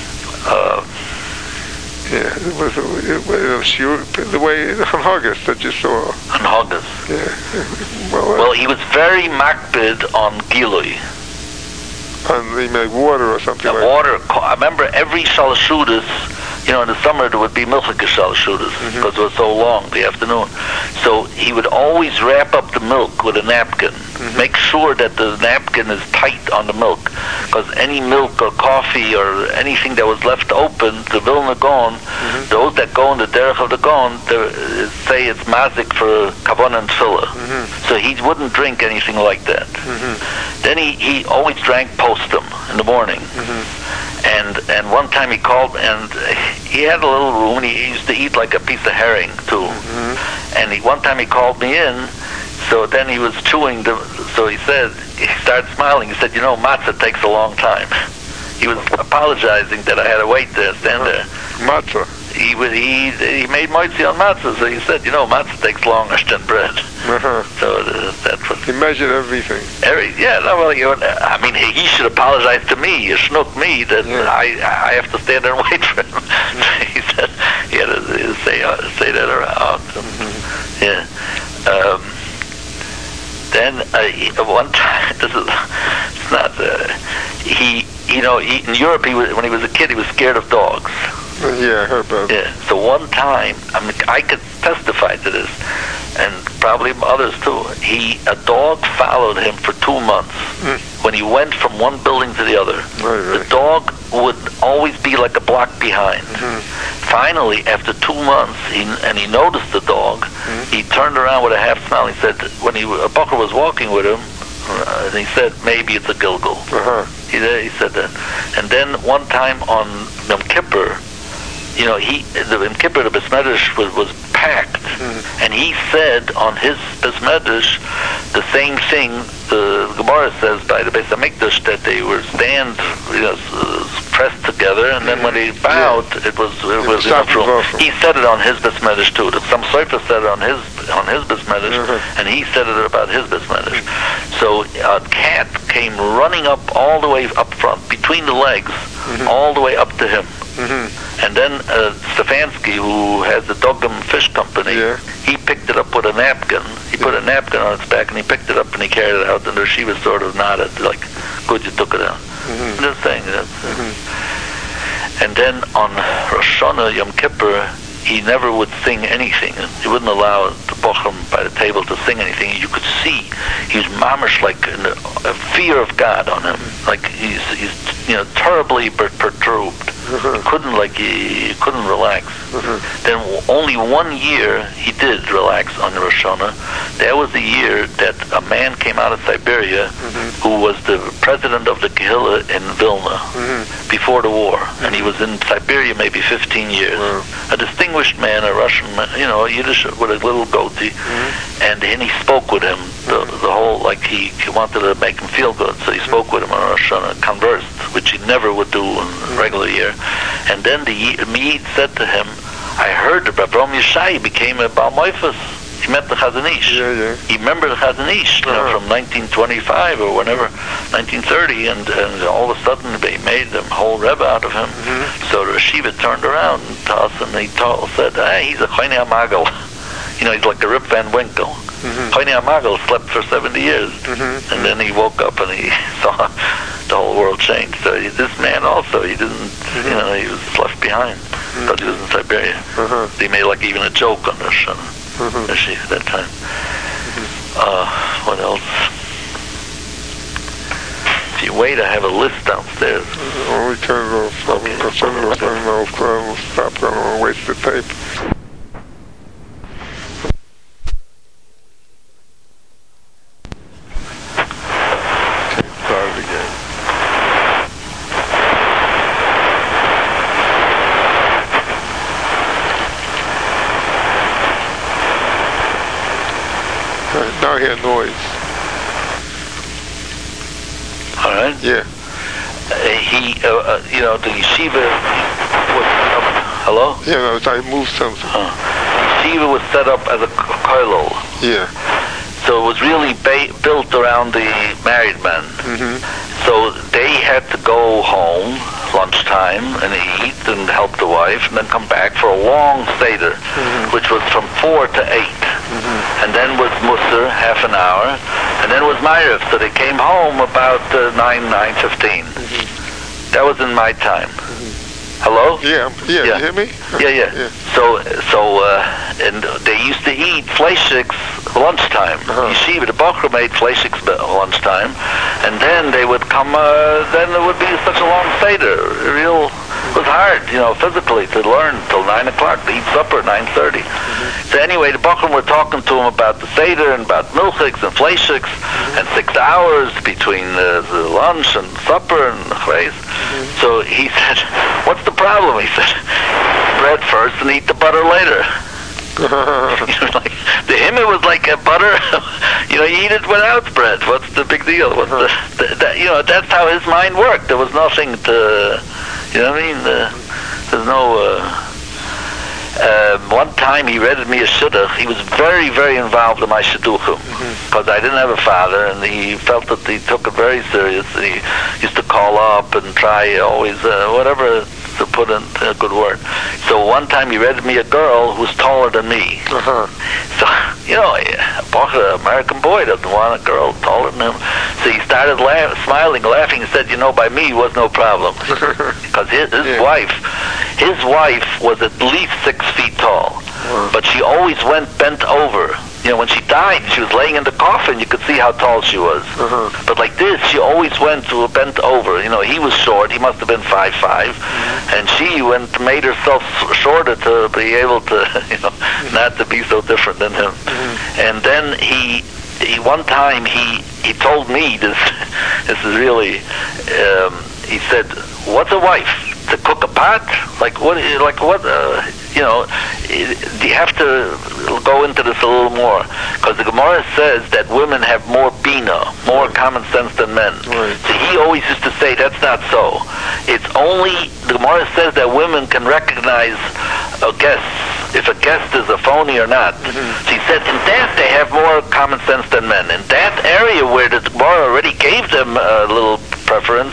Uh, Yeah, it was, it was the way on August that you saw. On August. Yeah. Well, well, he was very makbid on Gilui. On the like, water or something the like water. I remember every Shalashudas, you know, in the summer there would be Milchika Shalashudas mm-hmm. because it was so long, the afternoon. So he would always wrap up the milk with a napkin. Mm-hmm. Make sure that the napkin is tight on the milk, because any milk or coffee or anything that was left open, the Vilna Gaon, mm-hmm. those that go in the derech of the Gaon, say it's mazik for Kavanah and Tefillah. Mm-hmm. So he wouldn't drink anything like that. Mm-hmm. Then he, he always drank postum in the morning. Mm-hmm. And and one time he called, and he had a little room, and he used to eat like a piece of herring too. Mm-hmm. And he, one time he called me in, so then he was chewing the, so he said, he started smiling, he said, you know, matzah takes a long time. He was apologizing that I had to wait there, stand there. Matzah. He would, he he made moitzi on matzah, so he said, you know, matzah takes longer than bread. Uh-huh. So uh, that's what... He measured everything. Every, yeah, no, well, you know, I mean, he, he should apologize to me, you snook me, that yeah. I I have to stand there and wait for him. Mm-hmm. He said, he had to say, uh, say that around. Mm-hmm. Yeah. Um, then, uh, he, one time, this is, it's not, uh, he, you know, he, in Europe, he was, when he was a kid, he was scared of dogs. Yeah, I heard about it. Yeah. So one time, I mean, I could testify to this, and probably others too. He, a dog followed him for two months. Mm. When he went from one building to the other, right, right. the dog would always be like a block behind. Mm-hmm. Finally, after two months, he, and he noticed the dog, mm-hmm. he turned around with a half smile. He said, when he, a bucker was walking with him, uh, and he said, maybe it's a Gilgal. Uh-huh. He, he said that. And then one time on Yom Kippur, you know, he, the Yom Kippur, the Besmedrash was, was packed, mm-hmm. and he said on his Besmedrash the same thing the Gemara says by the Beis HaMikdash, that they were stand, you know, pressed together, and then when they bowed, yeah. it was it was enough room. He said it on his Besmedrash too. Some Sofer said it on his on his Besmedrash, mm-hmm. and he said it about his Besmedrash. Mm-hmm. So a cat came running up all the way up front, between the legs, mm-hmm. all the way up to him. Mm-hmm. And then uh, Stefanski, who has the Dogum Fish Company, yeah. he picked it up with a napkin. He yeah. put a napkin on its back, and he picked it up and he carried it out. And the Shiva sort of nodded, like, "Good, you took it out." Mm-hmm. This thing. That's, uh, mm-hmm. And then on Rosh Hashanah, Yom Kippur, he never would sing anything. He wouldn't allow the bochum by the table to sing anything. You could see he was mamish like a, a fear of God on him. Like he's, he's you know, terribly per- perturbed. Mm-hmm. He couldn't like he, he couldn't relax. Mm-hmm. Then only one year he did relax on Rosh Hashanah. That was the year that a man came out of Siberia mm-hmm. who was the president of the Kehillah in Vilna mm-hmm. before the war, mm-hmm. and he was in Siberia maybe fifteen years. Mm-hmm. A distinguished man, a Russian man, you know, Yiddish with a little goatee, mm-hmm. and and he spoke with him the, the whole like he, he wanted to make him feel good, so he spoke with him on Rosh Hashanah, conversed, which he never would do in a regular year. And then the Mead said to him, I heard that Avraham Yishai became a Baal Moifus. He met the Chazon Ish. Yeah, yeah. He remembered the Chazon Ish, you know, uh-huh. from nineteen twenty-five or whenever, nineteen thirty, and, and all of a sudden they made them whole Rebbe out of him. Mm-hmm. So the Yeshiva turned around to us and he told, said, hey, he's a Choinei HaMagal. You know, he's like a Rip Van Winkle. Mm-hmm. Choinei HaMagal slept for seventy years. Mm-hmm. And then he woke up and he saw the whole world change. So he, this man also, he didn't, mm-hmm. you know, he was left behind because mm-hmm. he was in Siberia. Mm-hmm. They made like even a joke on this uh, mm-hmm. at that time. Mm-hmm. Uh, what else? If you wait, I have a list downstairs. I'll return it off. Okay. I'll turn it off and I'll stop. I don't want to waste the tape. Now I hear noise. All right. Yeah. Uh, he, uh, uh, you know, the yeshiva was up. Hello? Yeah, no, I moved something. Uh, the yeshiva was set up as a kollel. Yeah. So it was really ba- built around the married men. Mm-hmm. So they had to go home lunchtime and eat and help the wife and then come back for a long seder, mm-hmm. which was from four to eight. Mm-hmm. And then was Musar, half an hour, and then was Ma'ariv. So they came home about uh, nine, nine fifteen. Mm-hmm. That was in my time. Mm-hmm. Hello? Yeah, yeah, yeah. You hear me? Yeah, yeah. yeah. So, so, uh, and they used to eat fleischiks lunchtime. Uh-huh. Yeshiva, the Bachar made fleischiks lunchtime, and then they would come, uh, then there would be such a long seder. Real, it was hard, you know, physically to learn till nine o'clock, to eat supper at nine thirty. Mm-hmm. So anyway, the Bachar were talking to him about the seder and about milchiks and fleischiks, mm-hmm. and six hours between uh, the lunch and supper and chreis. Mm-hmm. So he said, what's the problem? He said, bread first and eat the butter later. You know, like, to him it was like a butter, you know, you eat it without bread. What's the big deal? What's the, the, the, you know, that's how his mind worked. There was nothing to, you know what I mean? Uh, there's no, uh, uh, one time he read me a shidduch. He was very, very involved in my shidduchim because mm-hmm. I didn't have a father, and he felt that he took it very serious. He used to call up and try always, uh, whatever, to put in a good word. So one time he read me a girl who's taller than me. Uh-huh. So, you know, an American boy doesn't want a girl taller than him. So he started laugh, smiling, laughing, and said, you know, by me was no problem. Because his, his yeah. wife, his wife was at least six feet tall. Uh-huh. But she always went bent over. You know, when she died, she was laying in the coffin, you could see how tall she was. Uh-huh. But like this, she always went to a bent over. You know, he was short, he must have been five five, mm-hmm. and she went made herself shorter to be able to, you know, mm-hmm. not to be so different than him. Mm-hmm. And then he, he, one time he, he told me this, this is really, um, he said, what's a wife? To cook a pot? Like what, like what, uh, you know, do you have to go into this a little more? Because the Gemara says that women have more bina, more right. common sense than men. Right. So he always used to say that's not so. It's only, the Gemara says that women can recognize a guest, if a guest is a phony or not. Mm-hmm. So he said in that they have more common sense than men. In that area where the Gemara already gave them a little preference,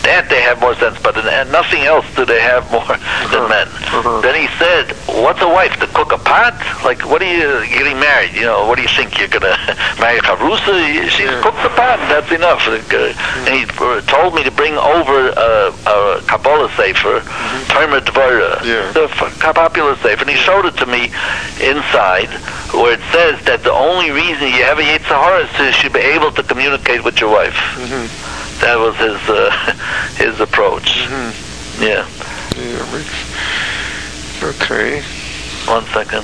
that they have more sense, but in, and nothing else do they have more uh-huh. than men. Uh-huh. Then he said, what's a wife, to cook a pot? Like, what are you getting married? You know, what do you think, you're going to marry Chavrusa? She yeah. cooks the pot, and that's enough. Like, uh, mm-hmm. And he uh, told me to bring over uh, a Kabbalah Sefer, mm-hmm. Tomer Dvora, yeah. the f- popular Sefer, and he showed it to me inside, where it says that the only reason you have a Yetzer Hara is to should be able to communicate with your wife. Mm-hmm. That was his uh, his approach. Mm-hmm. Yeah. Yeah. Okay. One second.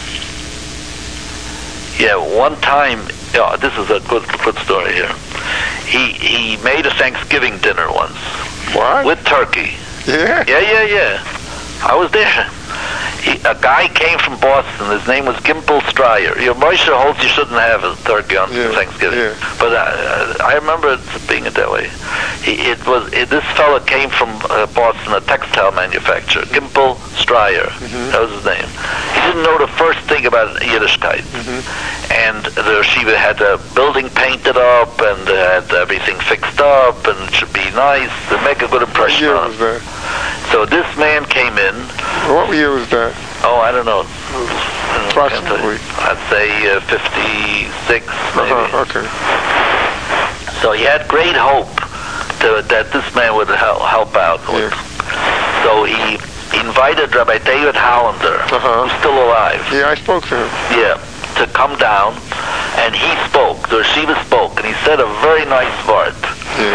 Yeah. One time. Yeah. This is a good good story here. He he made a Thanksgiving dinner once. What? With turkey. Yeah. Yeah. Yeah. Yeah. I was there. He, a guy came from Boston. His name was Gimple Stryer. Your Moshe holds you shouldn't have a turkey on yeah, Thanksgiving, yeah. but I, I remember it being it that way. He, it was it, this fellow came from uh, Boston, a textile manufacturer. Gimple Stryer, mm-hmm. that was his name. He didn't know the first thing about Yiddishkeit, mm-hmm. and the yeshiva had the building painted up and had everything fixed up, and it should be nice to make a good impression on him. So this man came in. What year was that? Oh, I don't know. Approximately. I'd say uh, fifty-six, maybe. Uh-huh, okay. So he had great hope to, that this man would help, help out. With. Yeah. So he invited Rabbi David Hollander, uh-huh. who's still alive. Yeah, I spoke to him. Yeah, to come down, and he spoke. The yeshiva spoke, and he said a very nice word. Yeah.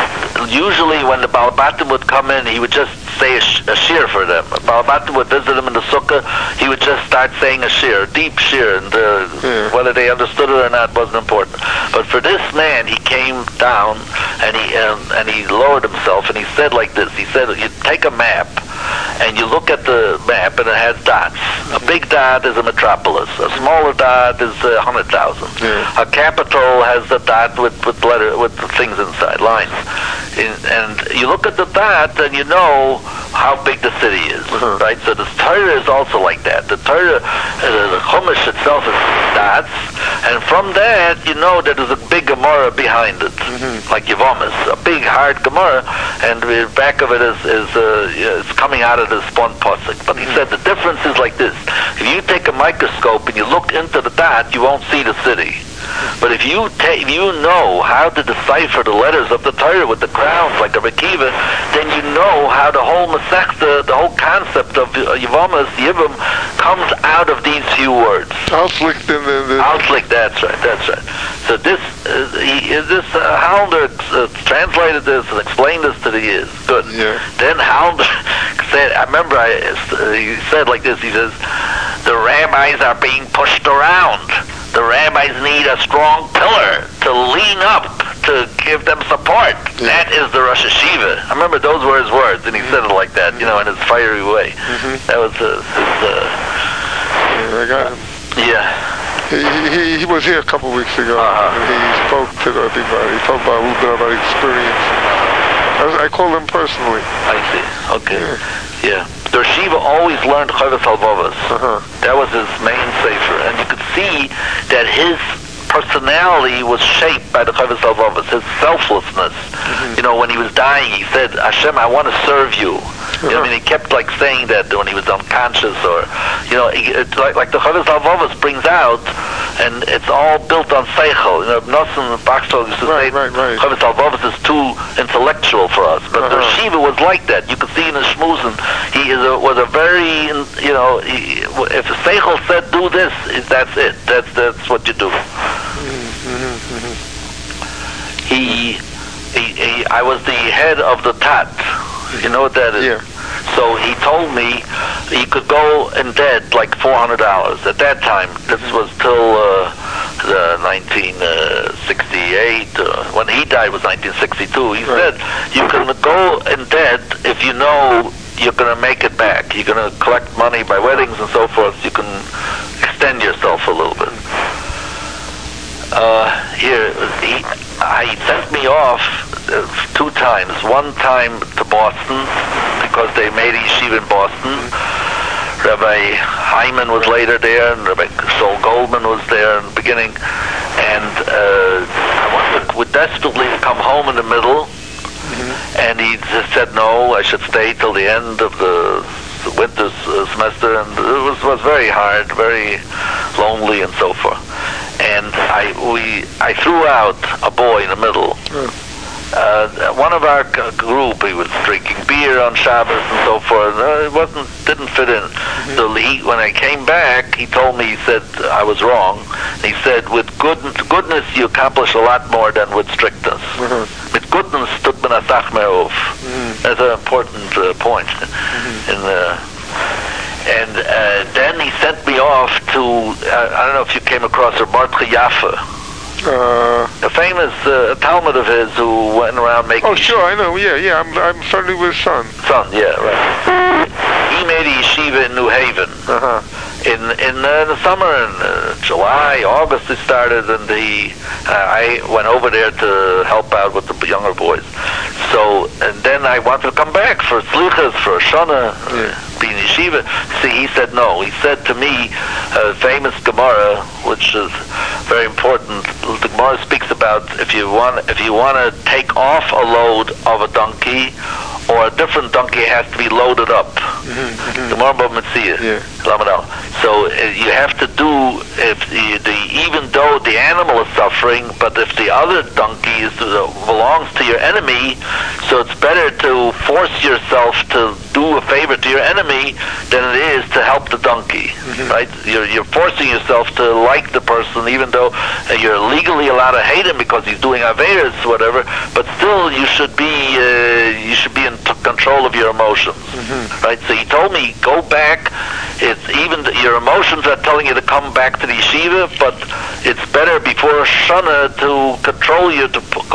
Usually when the Baal Batim would come in, he would just say a, sh- a shir for them. A Baal Batim would visit him in the sukkah, he would just start saying a shir, a deep shir, and uh, yeah. whether they understood it or not wasn't important. But for this man, he came down, and he um, and he lowered himself, and he said like this, he said, you take a map, and you look at the map, and it has dots. A big dot is a metropolis. A smaller dot is a hundred thousand. Yeah. A capital has a dot with with letter with things inside, lines. In, and you look at the dot, and you know how big the city is, uh-huh. right? So the Torah is also like that. The Torah, uh, the Chumash itself is dots, and from that you know that there's a big Gemara behind it, mm-hmm. like Yevomis, a big hard Gemara, and the back of it is is uh, it's coming out of this one pasuk. But he said the difference is like this: if you take a microscope and you look into the dot, you won't see the city. But if you ta- if you know how to decipher the letters of the Torah with the crowns, like a Rekiva, then you know how the whole Masechta, the whole concept of Yevomis, Yibam, comes out of these few words. Auslick, then, then, then. Auslick, that's right, that's right. So this, uh, he, this uh, Hollander uh, translated this and explained this to the years. Good. Yeah. Then Hollander said, I remember I, uh, he said like this, he says, the rabbis are being pushed around. The rabbis need a strong pillar to lean up, to give them support. Yeah. That is the Rosh Hashiva. I remember those were his words, and he mm-hmm. said it like that, you know, in his fiery way. Mm-hmm. That was his... his uh, yeah, I got him. Yeah. He, he, he was here a couple weeks ago, uh-huh. and he spoke to everybody. He talked about a little bit about experience. I, was, I called him personally. I see. Okay. Yeah. yeah. The Yeshiva always learned Chovos Halvavos. Uh-huh. That was his main sefer, and you could see that his personality was shaped by the Chovos Halvavos, his selflessness. Mm-hmm. You know, when he was dying, he said, Hashem, I want to serve you. You know, I mean, he kept like saying that when he was unconscious, or you know, it's like like the Chovos Halvavos brings out, and it's all built on seichel. You know, Nosson Boxtel used to right, say right, right. Chovos Halvavos is too intellectual for us, but uh-huh. the Shiva was like that. You could see in his shmuzin, he is a, was a very, you know, he, if the seichel said do this, that's it. That's that's what you do. Mm-hmm, mm-hmm. He, he, he, I was the head of the Tat. You know what that is? Yeah. So he told me he could go in debt like four hundred dollars. At that time, this was till uh, the nineteen sixty-eight. Uh, when he died was nineteen sixty-two. He right. said, you can go in debt if you know you're going to make it back. You're going to collect money by weddings and so forth. You can extend yourself a little bit. Uh, here, he, uh, he sent me off uh, two times. One time to Boston, because they made a yeshiva in Boston. Mm-hmm. Rabbi Hyman was later there, and Rabbi Sol Goldman was there in the beginning. And uh, I wanted to desperately come home in the middle. Mm-hmm. and he said no, I should stay till the end of the winter semester, and it was was very hard, very lonely, and so forth. And I we I threw out a boy in the middle. Uh, one of our group, he was drinking beer on Shabbos and so forth. Uh, it wasn't didn't fit in. Mm-hmm. So he, when I came back, he told me, he said I was wrong. He said, with good, goodness you accomplish a lot more than with strictness. Mm-hmm. With goodness, tut men asach me'ov. That's an important uh, point. Mm-hmm. In the and uh, then he sent me off to uh, I don't know if you came across her, Mordechai Yaffa. Uh, a famous uh, Talmud of his who went around making... Oh, sure, I know, yeah, yeah, I'm I'm friendly with his son. Son, yeah, right. He made a yeshiva in New Haven. Uh-huh. In in uh, the summer, in uh, July, August, it started, and he, uh, I went over there to help out with the younger boys. So, and then I wanted to come back for Slichas, for Shana, yeah. being yeshiva. See, he said no. He said to me, a famous Gemara, which is very important. The Gemara speaks about if you want if you want to take off a load of a donkey, or a different donkey has to be loaded up. Mm-hmm. The Gemara Bava Metzia. Yeah. So uh, you have to do if the, the even though the animal is suffering, but if the other donkey is, uh, belongs to your enemy, so it's better to force yourself to do a favor to your enemy than it is to help the donkey. Mm-hmm. Right? You're you're forcing yourself to like the person, even though uh, you're legally allowed to hate him because he's doing averos, whatever. But still, you should be uh, you should be in t- control of your emotions. Mm-hmm. Right? So he told me, go back. It's even the, your emotions are telling you to come back to the yeshiva, but it's better before Shana to control you, to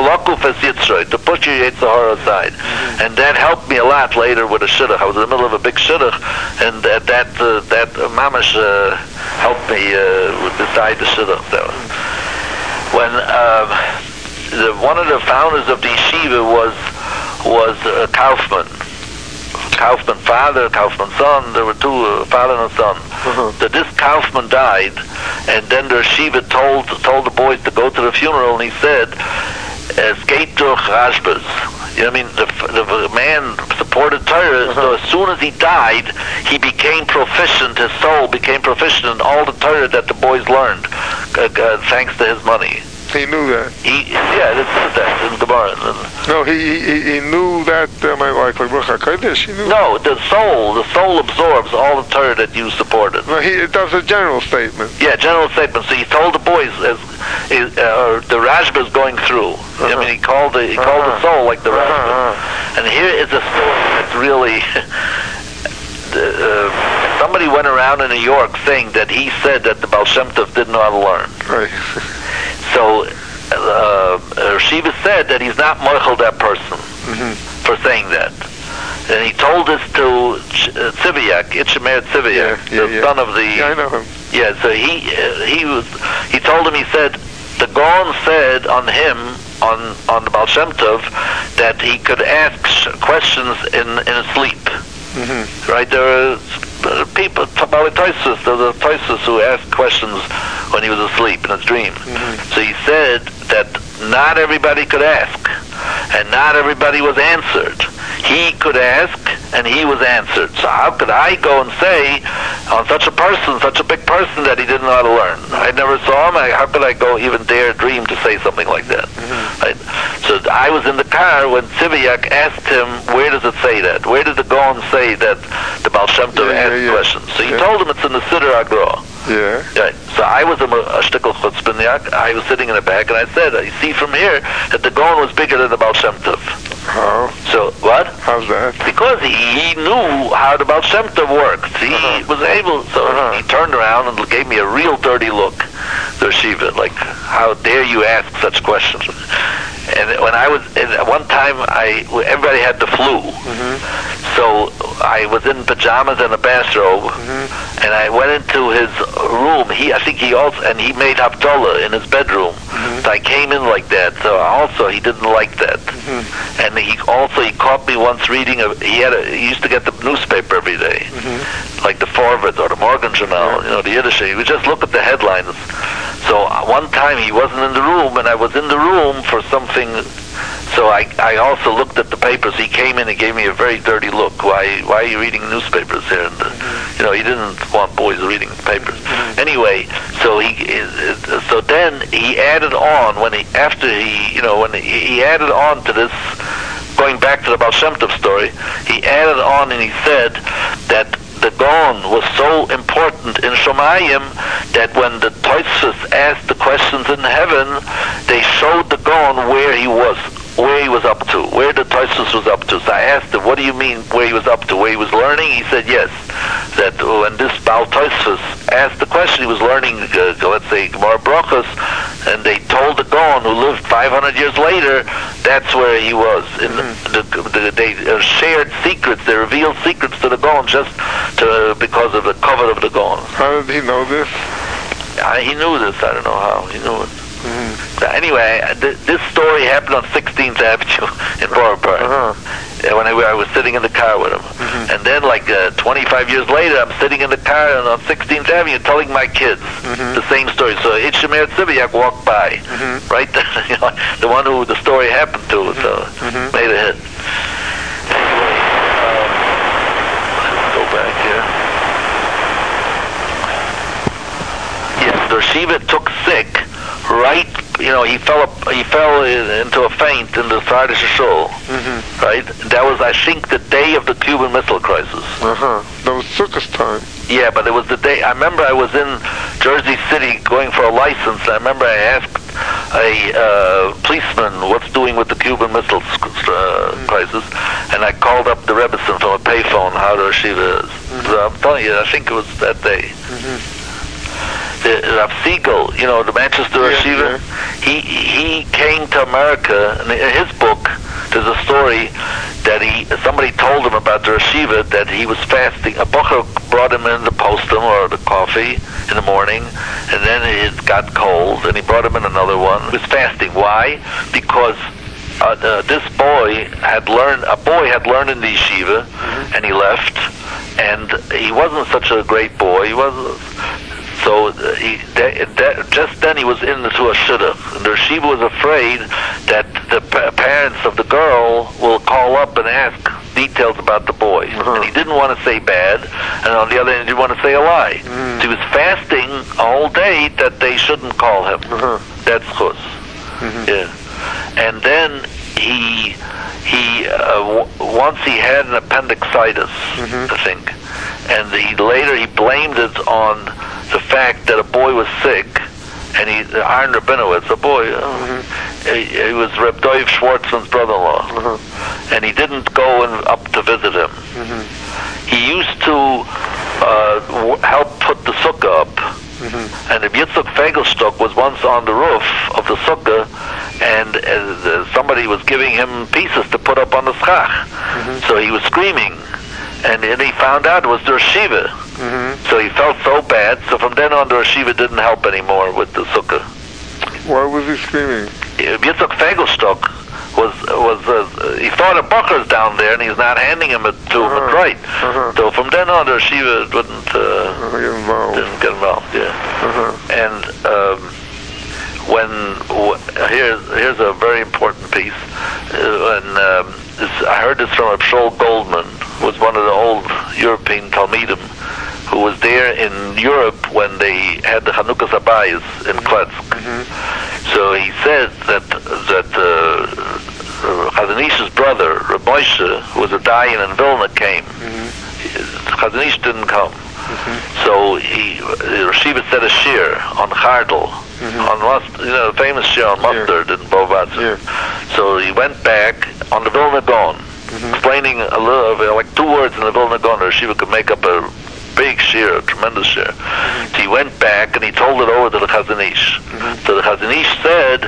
to push your Yetzer Hara aside. Mm-hmm. And that helped me a lot later with a shidduch. I was in the middle of a big shidduch, and uh, that uh, that uh, mamash uh, helped me uh, decide the shidduch. So when uh, the, one of the founders of the yeshiva was was uh, Kaufman. Kaufman father, Kaufman son, there were two, uh, father and son. Mm-hmm. So this Kaufman died, and then the yeshiva told told the boys to go to the funeral, and he said, "Es geht durch Rashbas." You know what I mean? The, the, the man supported Torah, mm-hmm. so as soon as he died, he became proficient, his soul became proficient in all the Torah that the boys learned, uh, uh, thanks to his money. He knew that. He, yeah, that's that in Gemara. No, he, he he knew that. Um, like like Ruach HaKodesh, he knew. No, the soul, the soul absorbs all the Torah that you supported. No, he it does a general statement. Yeah, general statement. So he told the boys as uh, the Rashba is going through. Uh-huh. I mean, he called the he uh-huh. called the soul like the Rashba. Uh-huh. And here is a story that's really. Uh, somebody went around in New York saying that he said that the Baal Shem Tov didn't know how to learn. Right. So uh, uh, Shiva said that he's not moichel that person mm-hmm. for saying that. And he told this to Ch- uh, Tziviak, Itchemer Tziviak, yeah, yeah, the yeah. son of the... Yeah, I know him. Yeah, so he uh, he was he told him, he said, the Gaon said on him, on, on the Baal Shem Tov, that he could ask sh- questions in, in his sleep. Mm-hmm. Right, there are uh, people, Bali Toisus, there are Toisus who asked questions when he was asleep in his dream. Mm-hmm. So he said that not everybody could ask, and not everybody was answered. He could ask, and he was answered. So how could I go and say on such a person, such a big person, that he didn't know how to learn? I never saw him. I, how could I go even dare dream to say something like that? Mm-hmm. Right? So I was in the car when Tziviak asked him, where does it say that? Where did the Gaon say that the Baal Shem Tov yeah, asked yeah, yeah. questions? So he yeah. told him it's in the Siddur Agra. Yeah. Right. So I was a, a shtickle chutzpahniak. I was sitting in the back, and I said, "You see from here that the Gaon was bigger than the Baal Shem Tov." How? So what? How's that? Because he, he knew how the Baal Shem Tov worked. He uh-huh. was able. So uh-huh. he turned around and gave me a real dirty look, the Shiva, like, "How dare you ask such questions?" And when I was, at one time, I everybody had the flu, mm-hmm. so I was in pajamas and a bathrobe, mm-hmm. and I went into his room. He, I think he also, and he made Havdalah in his bedroom. Mm-hmm. So I came in like that. So also he didn't like that, mm-hmm. and he also he caught me once reading. A, he had a, he used to get the newspaper every day, mm-hmm. like the Forward or the Morgan Journal, you know, the Yiddish. He would just look at the headlines. So one time he wasn't in the room, and I was in the room for something, So I, I also looked at the papers. He came in and gave me a very dirty look. Why why are you reading newspapers here? And the, you know, he didn't want boys reading the papers. Anyway, so he so then he added on when he after he you know when he, he added on to this, going back to the Baal Shem Tov story, he added on and he said that the Gaon was so important in Shomayim that when the Tosfos asked the questions in heaven, they showed the Gaon where he was, where he was up to, where the Tosfos was up to. So I asked him, what do you mean where he was up to, where he was learning? He said yes, that when this Baal Tosfos asked the question, he was learning, uh, let's say, Gemara Brachos, and they told the Gaon, who lived five hundred years later, that's where he was. In mm-hmm. the, the, the, they uh, shared secrets, they revealed secrets to the Gaon just to, because of the cover of the Gaon. How did he know this? Uh, he knew this, I don't know how, he knew it. Mm-hmm. So anyway, th- this story happened on sixteenth Avenue in Borough Park. Uh-huh. When I, I was sitting in the car with him. Mm-hmm. And then like uh, twenty-five years later, I'm sitting in the car and on sixteenth Avenue telling my kids mm-hmm. the same story. So Itchemer Tziviak walked by, mm-hmm. right? You know, the one who the story happened to, mm-hmm. so mm-hmm. made a hit. Anyway, um, let's go back here. Yes, the Shiva took sick. Right, you know, he fell up, he fell into a faint in the Sardish Shul. Mm-hmm. Right, that was, I think, the day of the Cuban Missile Crisis. Uh huh. That was Sukkot time. Yeah, but it was the day. I remember I was in Jersey City going for a license. And I remember I asked a uh, policeman what's doing with the Cuban Missile uh, mm-hmm. crisis, and I called up the Rebbetzin from a payphone how the Shiva is. Mm-hmm. So I'm telling you, I think it was that day. Mm-hmm. The, Rav Siegel, you know, the Manchester yeah, Yeshiva, yeah. he he came to America, and in his book, there's a story that he somebody told him about the Yeshiva that he was fasting. A Bocher brought him in to post him or the coffee in the morning, and then it got cold, and he brought him in another one. He was fasting. Why? Because uh, uh, this boy had learned, a boy had learned in the yeshiva, mm-hmm. and he left, and he wasn't such a great boy. He wasn't. So uh, he, that, that, just then he was into a shidduch. And the yeshiva was afraid that the pa- parents of the girl will call up and ask details about the boy. Uh-huh. And he didn't want to say bad, and on the other hand, he didn't want to say a lie. Mm. So he was fasting a whole day that they shouldn't call him. Uh-huh. That's chus. Mm-hmm. Yeah. And then he, he uh, w- once he had an appendicitis, mm-hmm. I think. And he later he blamed it on the fact that a boy was sick, and he, Aaron Rabinowitz, a boy, mm-hmm. he, he was Reb Dov Schwartzman's brother-in-law, mm-hmm. and he didn't go in, up to visit him. Mm-hmm. He used to uh, w- help put the sukkah up, mm-hmm. and the Yitzchak Fegelstock was once on the roof of the sukkah, and uh, somebody was giving him pieces to put up on the schach, mm-hmm. so he was screaming. And then he found out it was the Yeshiva. Mm-hmm. So he felt so bad. So from then on, the Yeshiva didn't help anymore with the sukkah. Why was he screaming? Yitzchak Fegelstock was was uh, he thought a Bucher's down there, and he's not handing him it to uh-huh. him at right. Uh-huh. So from then on, the Yeshiva wouldn't uh, uh, get involved. Didn't get involved. Yeah. Uh-huh. And um, when w- here's here's a very important piece. Uh, when um, this, I heard this from Shol Goldman, who was one of the old European Talmidim, who was there in Europe when they had the Chanukah Sabayis in Kletsk. Mm-hmm. So he said that that uh, Chazon Ish's brother, Reb Moshe, who was a Dayan in Vilna, came. Mm-hmm. Chazon Ish didn't come. Mm-hmm. So he, Rashiva said a shir on Chardal, mm-hmm. on must, you know, the famous shir on mustard yeah. in Bovatzer. Yeah. So he went back on the Vilna Gaon, mm-hmm. explaining a little, like two words in the Vilna Gaon, Rashiva could make up a big shir, a tremendous shir. Mm-hmm. So he went back and he told it over to the Chazon Ish. Mm-hmm. So the Chazon Ish said,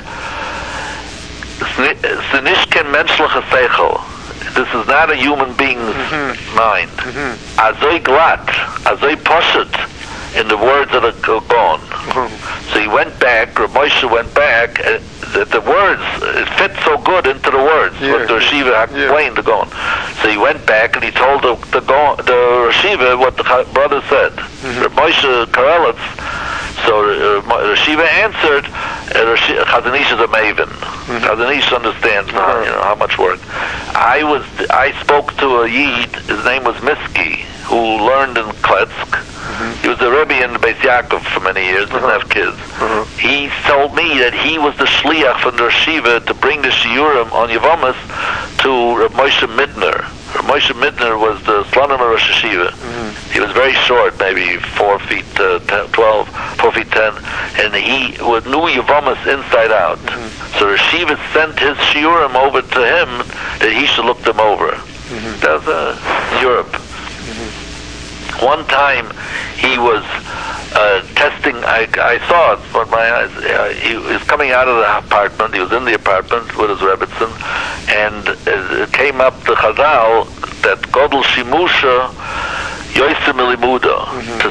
"Sinishken menschlich seichel." This is not a human being's mm-hmm. mind. Azoy glat, azoy poshet, in the words of the Gaon. Mm-hmm. So he went back, Reb Moshe went back, and the, the words, it fit so good into the words, yeah. what the Yeshiva had explained yeah. the Gaon. So he went back and he told the the, Gaon, the Yeshiva what the brother said. Mm-hmm. Reb Moshe Karelitz, so uh, the Yeshiva answered Chazon Ish is a maven. Mm-hmm. Chazon Ish understands uh-huh. how, you know, how much work. I was. I spoke to a Yid. His name was Miski, who learned in Kletsk. Mm-hmm. He was a Rebbe in Beis Yaakov for many years. Didn't uh-huh. have kids. Uh-huh. He told me that he was the shliach from the Shiva to bring the shiurim on Yevomis to Reb Moshe Midner. Reb Moshe Midner was the Slonim of Rosh Hashiva. Mm-hmm. He was very short, maybe four feet uh, ten, twelve, four feet ten, and he would knew Yevomis inside out. Mm-hmm. So Rashiva sent his shiurim over to him that he should look them over. Mm-hmm. That was uh, Europe. Mm-hmm. One time he was uh, testing, I, I saw it with my eyes, uh, he was coming out of the apartment, he was in the apartment with his Rebbitzin, and it came up the Chazal that Godel Shimusha Yoiser Milimuda.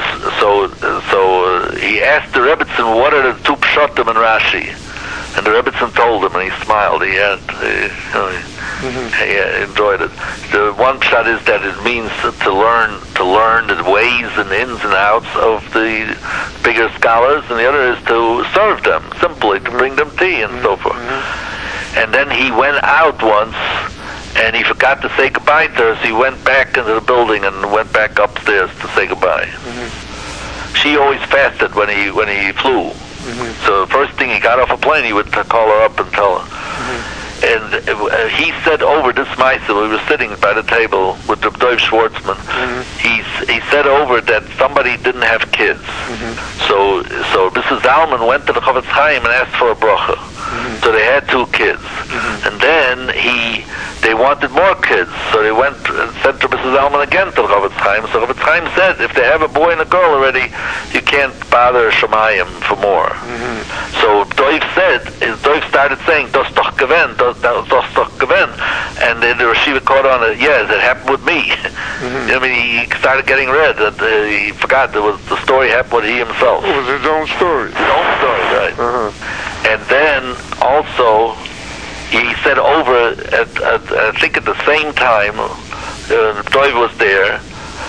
So, so uh, he asked the Rebbitzin, what are the two pshatim in Rashi? And the Rebbitzin told him, and he smiled. He had, he, you know, mm-hmm. he uh, enjoyed it. The one pshat is that it means to learn, to learn the ways and ins and outs of the bigger scholars, and the other is to serve them simply, to bring them tea and mm-hmm. so forth. Mm-hmm. And then he went out once, and he forgot to say goodbye to her, so he went back into the building and went back upstairs to say goodbye. Mm-hmm. She always fasted when he when he flew. Mm-hmm. So the first thing he got off a plane, he would t- call her up and tell her. Mm-hmm. And uh, he said over this Maisa, we were sitting by the table with Reb Dov Schwartzman, mm-hmm. he, he said over that somebody didn't have kids. Mm-hmm. So so Missus Zalman went to the Chofetz Chaim and asked for a bracha. Mm-hmm. So they had two kids. Mm-hmm. And then he they wanted more kids, so they went and sent to Missus Zalman again to the Chofetz Chaim. So Chofetz Chaim said, if they have a boy and a girl already, you can't bother Shemayim for more. Mm-hmm. So Dov said, Dov started saying, Das doch gewen, das doch gewen, and then the Rashiva caught on it. Yes, it happened with me. Mm-hmm. I mean, he started getting red. And, uh, he forgot that was the story happened with he himself. It was his own story. His own story, right? Uh-huh. And then also he said over at, at I think at the same time, uh, Dov was there,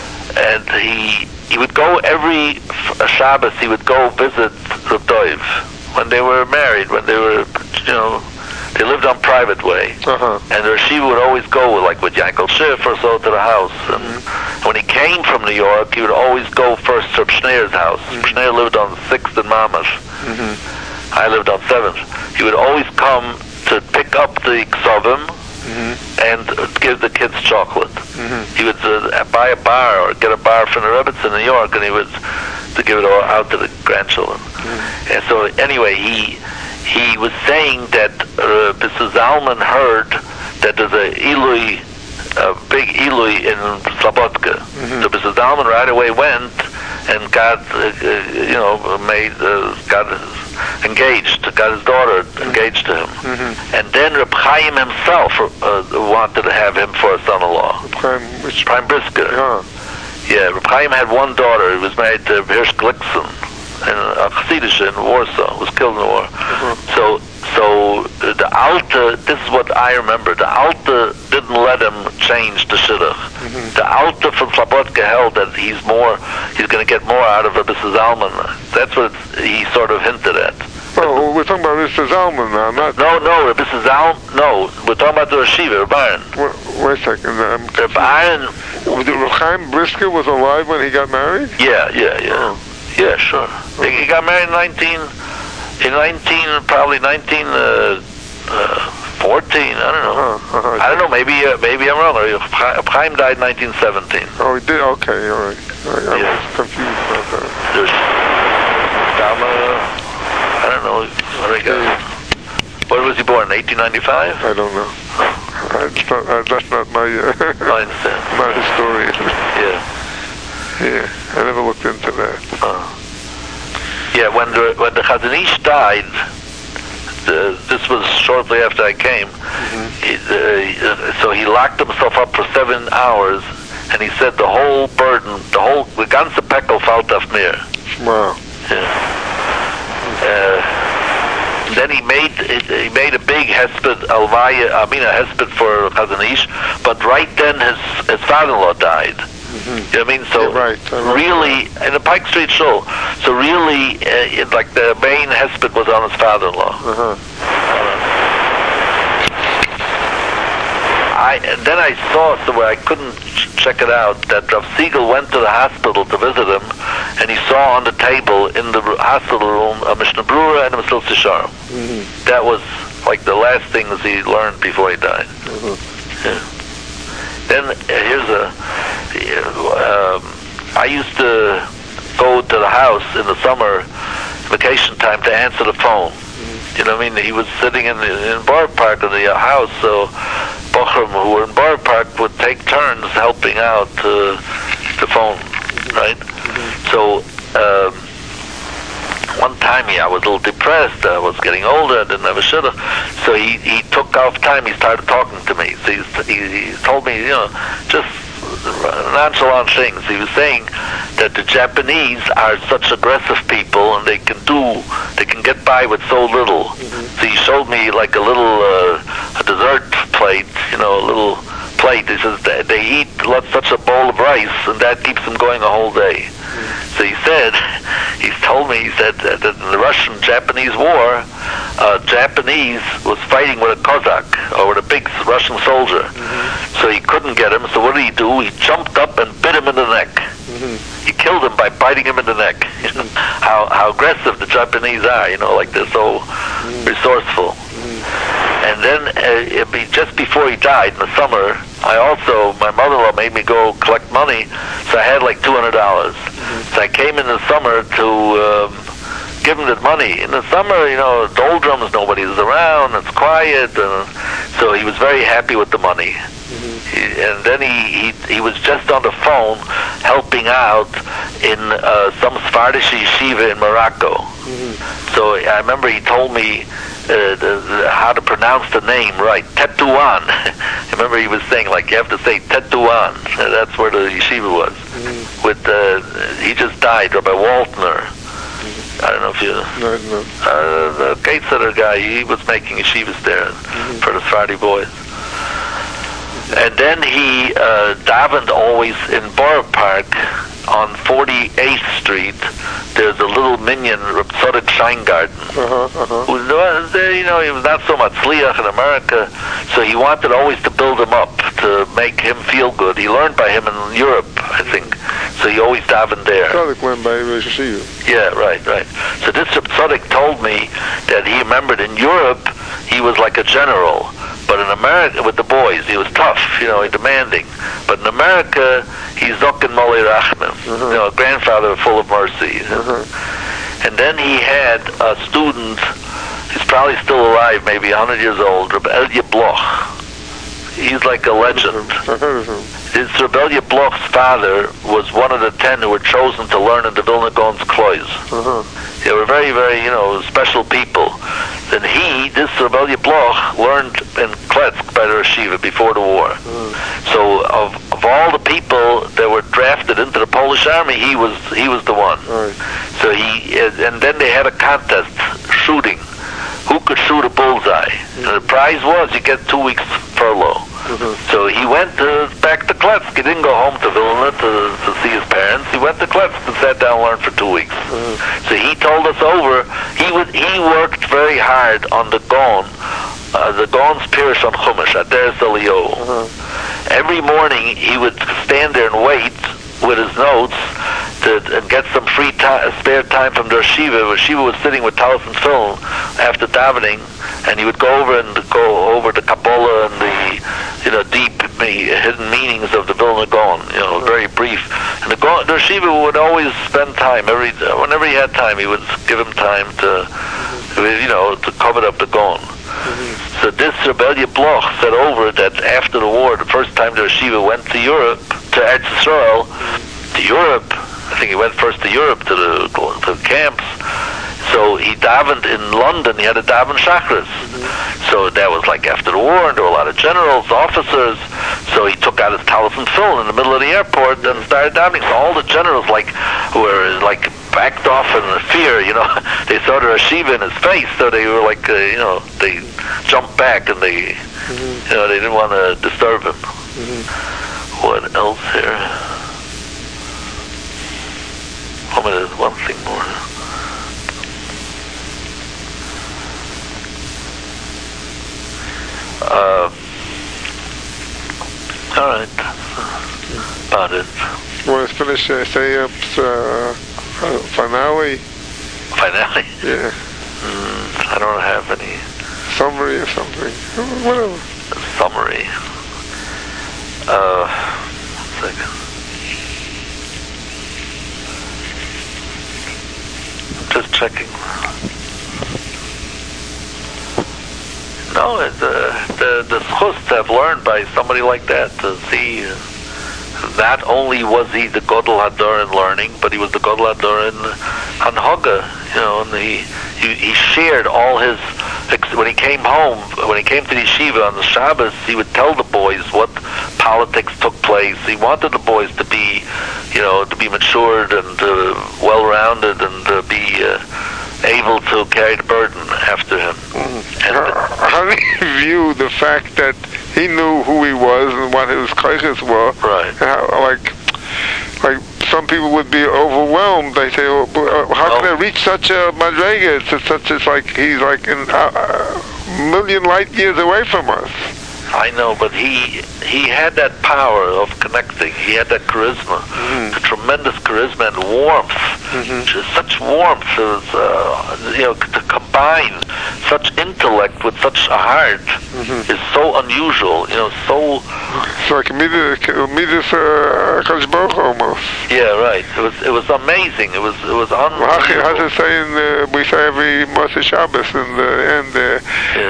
and he he would go every uh, Shabbos. He would go visit Reb Dov when they were married, when they were, you know, they lived on private way. Uh-huh. And the Rashiva would always go, like with Yankel Schiff or so, to the house. And mm-hmm. when he came from New York, he would always go first to Schneer's house. Mm-hmm. Schneer lived on sixth and Mamash. Mm-hmm. I lived on seventh. He would always come to pick up the ksovim mm-hmm. and give the kids chocolate. Mm-hmm. He would uh, buy a bar or get a bar from the Rebbetzin in New York, and he would to give it all out to the grandchildren. Mm-hmm. And so anyway, he he was saying that uh, Missus Zalman heard that there's a Ilui, a big Ilui in Slobodka. Mm-hmm. So Missus Zalman right away went and got, uh, you know, made, uh, got engaged, got his daughter engaged to him. Mm-hmm. And then Reb Chaim himself uh, wanted to have him for a son-in-law. Reb Chaim, which Chaim Brisker. Yeah. Yeah, Reb Chaim had one daughter. He was married to Hirsch Glickson, in a Chassidish in Warsaw, was killed in the war. Mm-hmm. So, so uh, the Alta, this is what I remember, the Alta didn't let him change the Shidduch. Mm-hmm. The Alta from Slobodka held that he's more, he's going to get more out of Missus Zalman. That's what it's, he sort of hinted at. Oh, we're talking about Missus Zalman now, not... No, no, Missus Zalman, no, we're talking about the Rashiva, Reb Aaron. Wait, wait a second. Um, Reb Aaron... Reb Chaim Brisker was alive when he got married? Yeah, yeah, yeah. Oh. Yeah, sure. Oh. He got married in nineteen, in nineteen, probably nineteen uh, uh, fourteen. I don't know. Uh-huh, uh-huh. I don't know. Maybe, uh, maybe I'm wrong. Chaim died in nineteen seventeen. Oh, he did. Okay, all right. All right. I yeah. was confused about that. There's, I don't know. What do got? When was he born? eighteen ninety-five? I don't know. That's not, uh, that's not my. Uh, I understand. My historian. Yeah. Yeah, I never looked into that. Uh, yeah, when the when the Chazon Ish died, the, this was shortly after I came. Mm-hmm. He, uh, so he locked himself up for seven hours, and he said the whole burden, the whole the ganze Pekel fällt auf mir. Wow. Yeah. Uh, then he made he made a big hesped alvaya, I mean a hesped for Chazon Ish, but right then his his father-in-law died. Mm-hmm. You know what I mean? So yeah, right. I really, in the Pike Street show, so really, uh, it, like the main hesped was on his father-in-law. Uh-huh. I, and then I saw somewhere, I couldn't ch- check it out, that Rav Siegel went to the hospital to visit him, and he saw on the table in the hospital room a Mishnah Brura and a Mesilas Yesharim. Mm-hmm. That was like the last things he learned before he died. Mm-hmm. Yeah. Then uh, here's a. Uh, um, I used to go to the house in the summer vacation time to answer the phone. Mm-hmm. You know what I mean? He was sitting in in Borough Park in the house, so Bochum who were in Borough Park would take turns helping out uh, the phone, right? Mm-hmm. So. Um, One time, yeah, I was a little depressed. I was getting older. I didn't have a shidduch. So he, he took off time. He started talking to me. So he, he, he told me, you know, just nonchalant things. He was saying that the Japanese are such aggressive people, and they can do, they can get by with so little. Mm-hmm. So he showed me like a little uh, a dessert plate, you know, a little plate. He says they, they eat such a bowl of rice, and that keeps them going a whole day. So he said, he told me, he said that in the Russian-Japanese war, uh, Japanese was fighting with a Cossack, or with a big Russian soldier. Mm-hmm. So he couldn't get him, so what did he do? He jumped up and bit him in the neck. Mm-hmm. He killed him by biting him in the neck. You know, how, how aggressive the Japanese are, you know, like they're so mm-hmm. resourceful. Mm-hmm. And then, uh, it be just before he died in the summer, I also, my mother-in-law made me go collect money, so I had like two hundred dollars. Mm-hmm. So I came in the summer to um, give him the money. In the summer, you know, doldrums, nobody's around, it's quiet, and so he was very happy with the money. Mm-hmm. He, and then he, he he was just on the phone helping out in uh, some Sephardic yeshiva in Morocco. Mm-hmm. So I remember he told me Uh, the, the, how to pronounce the name right, Tetuan. I remember he was saying, like, you have to say Tetuan. Uh, that's where the yeshiva was. Mm-hmm. With uh, he just died, Rabbi Waltner. Mm-hmm. I don't know if you... No, no. Uh, the Gatesetter guy, he was making yeshivas there mm-hmm. for the Sephardi boys. Mm-hmm. And then he uh, davened always in Borough Park on forty-eighth Street. There's a little minion, Reb Tzadok Sheingarten, uh-huh, uh-huh. who was, you know, he was not so much Sliach in America, so he wanted always to build him up, to make him feel good. He learned by him in Europe, I think, so he always davened there. Tzadok learned by Yeshiva. Yeah, right, right. So this Reb Tzadok told me that he remembered in Europe, he was like a general, but in America, with the boys, he was tough, you know, demanding. But in America, he's Zokin Molei Rachmim, uh-huh. you know, a grandfather full of mercy. Uh-huh. And then he had a student, he's probably still alive, maybe one hundred years old, Reb Elia Bloch. He's like a legend. His Reb Elia Bloch's father was one of the ten who were chosen to learn in the Vilna Gaon's Klois. Uh-huh. They were very, very, you know, special people. Then he, this Reb Elia Bloch, learned in Kletsk by the Yeshiva before the war. Mm. So of of all the people that were drafted into the Polish army, he was he was the one. Right. So he, and then they had a contest, shooting. Who could shoot a bullseye? Mm. And the prize was you get two weeks furlough. Mm-hmm. So he went uh, back to Kletsk. He didn't go home to Vilna to, to see his parents. He went to Kletsk and sat down and learned for two weeks. Mm-hmm. So he told us over, he would, he worked very hard on the Gaon, uh, the Gaon's Pirish on Chumash, Aderes Eliyahu. Mm-hmm. Every morning he would stand there and wait with his notes to and get some free time, spare time from the Yeshiva. Yeshiva was sitting with Talis and Film after davening, and he would go over and go over the Kabbalah and the, you know, deep hidden meanings of the Vilna Gaon, you know, very brief. And the, Gaon, the Yeshiva would always spend time, every whenever he had time, he would give him time to, you know, to cover up the Gaon. Mm-hmm. So this Reb Elia Bloch said over that after the war, the first time the Yeshiva went to Europe, to Eretz Yisrael, mm-hmm. to Europe, I think he went first to Europe, to the, to the camps. So he davened in London, he had a daven Shachris. Mm-hmm. So that was like after the war, and there were a lot of generals, officers. So he took out his talis and fill in the middle of the airport and started davening. So all the generals like were like backed off in fear, you know. They saw the Yeshiva in his face, so they were like, uh, you know, they jumped back and they, mm-hmm. you know, they didn't want to disturb him. Mm-hmm. What else here? one minute, one thing more. Uh, all right, that's about it. You want to finish uh, Sayup's uh, finale? Finale? Yeah. Mm, I don't have any summary or something. Whatever. Summary. Uh, one second. Just checking. No, it, uh, the the schus to have learned by somebody like that, to see uh, not only was he the Gadol Hador in learning, but he was the Gadol Hador in Hanhaga, you know, and he, he he shared all his, when he came home, when he came to the yeshiva on the Shabbos, he would tell the boys what politics took place. He wanted the boys to be, you know, to be matured and uh, well-rounded and to be uh, able to carry the burden after him. Mm. And how, how do you view the fact that he knew who he was and what his koiches were? Right. How, like, like some people would be overwhelmed. They say, oh, "How can oh. I reach such a madrega? It's such as like he's like a uh, million light years away from us." I know, but he he had that power of connecting. He had that charisma, mm-hmm. the tremendous charisma and warmth. Mm-hmm. Just such warmth. It was, uh, you know, to combine such intellect with such a heart mm-hmm. is so unusual. You know, so. It's like Midas uh, Kadosh Baruch Hu almost. Yeah, right. It was it was amazing. It was it was unbelievable. How does it say in the, we say every Moshe Shabbos in the end there?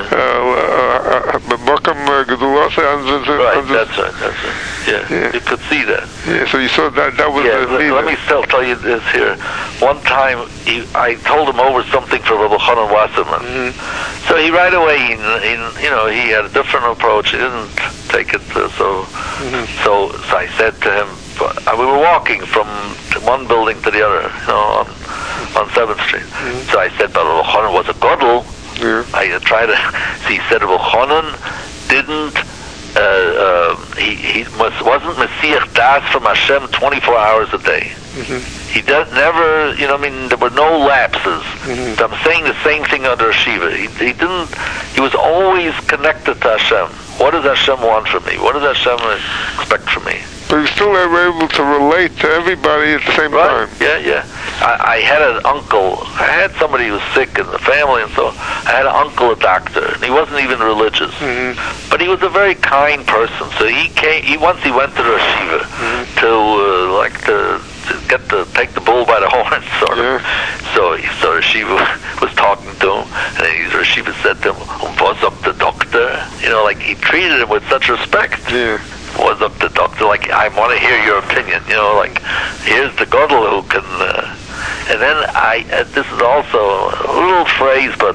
Yeah. B'makam Gedulos. Right. That's right. That's right. Yeah. yeah. You could see that. Yeah. So you saw that. That was. Yeah. The Let, let me still tell you this here. One time, he, I told him over something for Rabbi Chanan Wasserman. Mm-hmm. So he right away, he, he, you know, he had a different approach. He didn't take it uh, so. Mm-hmm. So, so I said to him, uh, we were walking from one building to the other, you know, on, on seventh Street. Mm-hmm. So I said, but Rabbi Chanan was a gadol. Yeah. I uh, tried to. So he said, Rabbi Chanan didn't. Uh, uh, he he was, wasn't Messiah Das from Hashem twenty-four hours a day. Mm-hmm. He does never, you know, I mean, there were no lapses. Mm-hmm. So I'm saying the same thing under Shiva. He, he didn't, he was always connected to Hashem. What does Hashem want from me? What does Hashem expect from me? But he still were able to relate to everybody at the same right. time. Yeah, yeah. I, I had an uncle. I had somebody who was sick in the family, and so I had an uncle, a doctor, and he wasn't even religious. Mm-hmm. But he was a very kind person. So he came. He once he went to the yeshiva mm-hmm. to uh, like to, to get the take the bull by the horns, sort of. Yeah. So he, so the yeshiva was talking to him, and the yeshiva said to him, "What's up, the doctor?" You know, like he treated him with such respect. Yeah. Was up the doctor, like, I want to hear your opinion, you know, like, here's the gadol who can, uh, and then I, uh, this is also a little phrase, but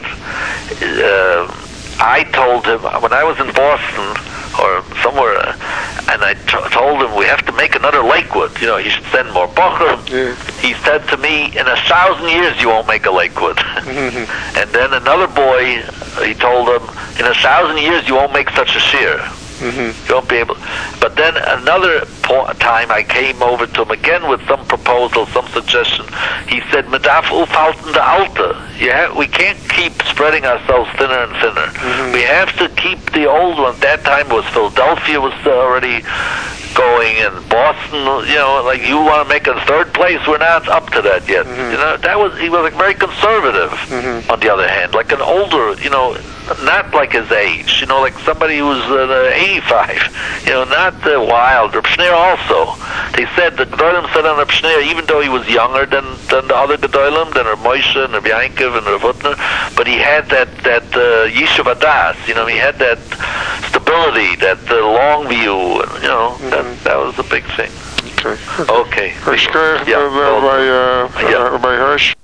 uh, I told him, when I was in Boston, or somewhere, uh, and I t- told him, we have to make another Lakewood, you know, he should send more Bochum. Yeah. He said to me, in a thousand years you won't make a Lakewood. Mm-hmm. And then another boy, he told him, in a thousand years you won't make such a shear. Mm-hmm. You won't be able. But then another po- time I came over to him again with some proposal, some suggestion. He said, "Medaf ufalten de Alta. Yeah, we can't keep spreading ourselves thinner and thinner. Mm-hmm. We have to keep the old one." At that time it was Philadelphia was already going, and Boston. You know, like you want to make a third place. We're not up to that yet. Mm-hmm. You know, that was he was like very conservative. Mm-hmm. On the other hand, like an older, you know. Not like his age, you know, like somebody who's uh, eighty-five, you know, not uh, wild. Reb Shneur also, they said, the Gedolim said on Reb Shneur, even though he was younger than, than the other Gedolim, than Reb Moshe and Reb Yankov and Reb Hutner, but he had that, that uh, Yishuv Adas, you know, he had that stability, that uh, long view, and, you know, mm-hmm. that, that was a big thing. Okay. Okay. Okay. Yeah. By, uh, yeah. By Hirsch.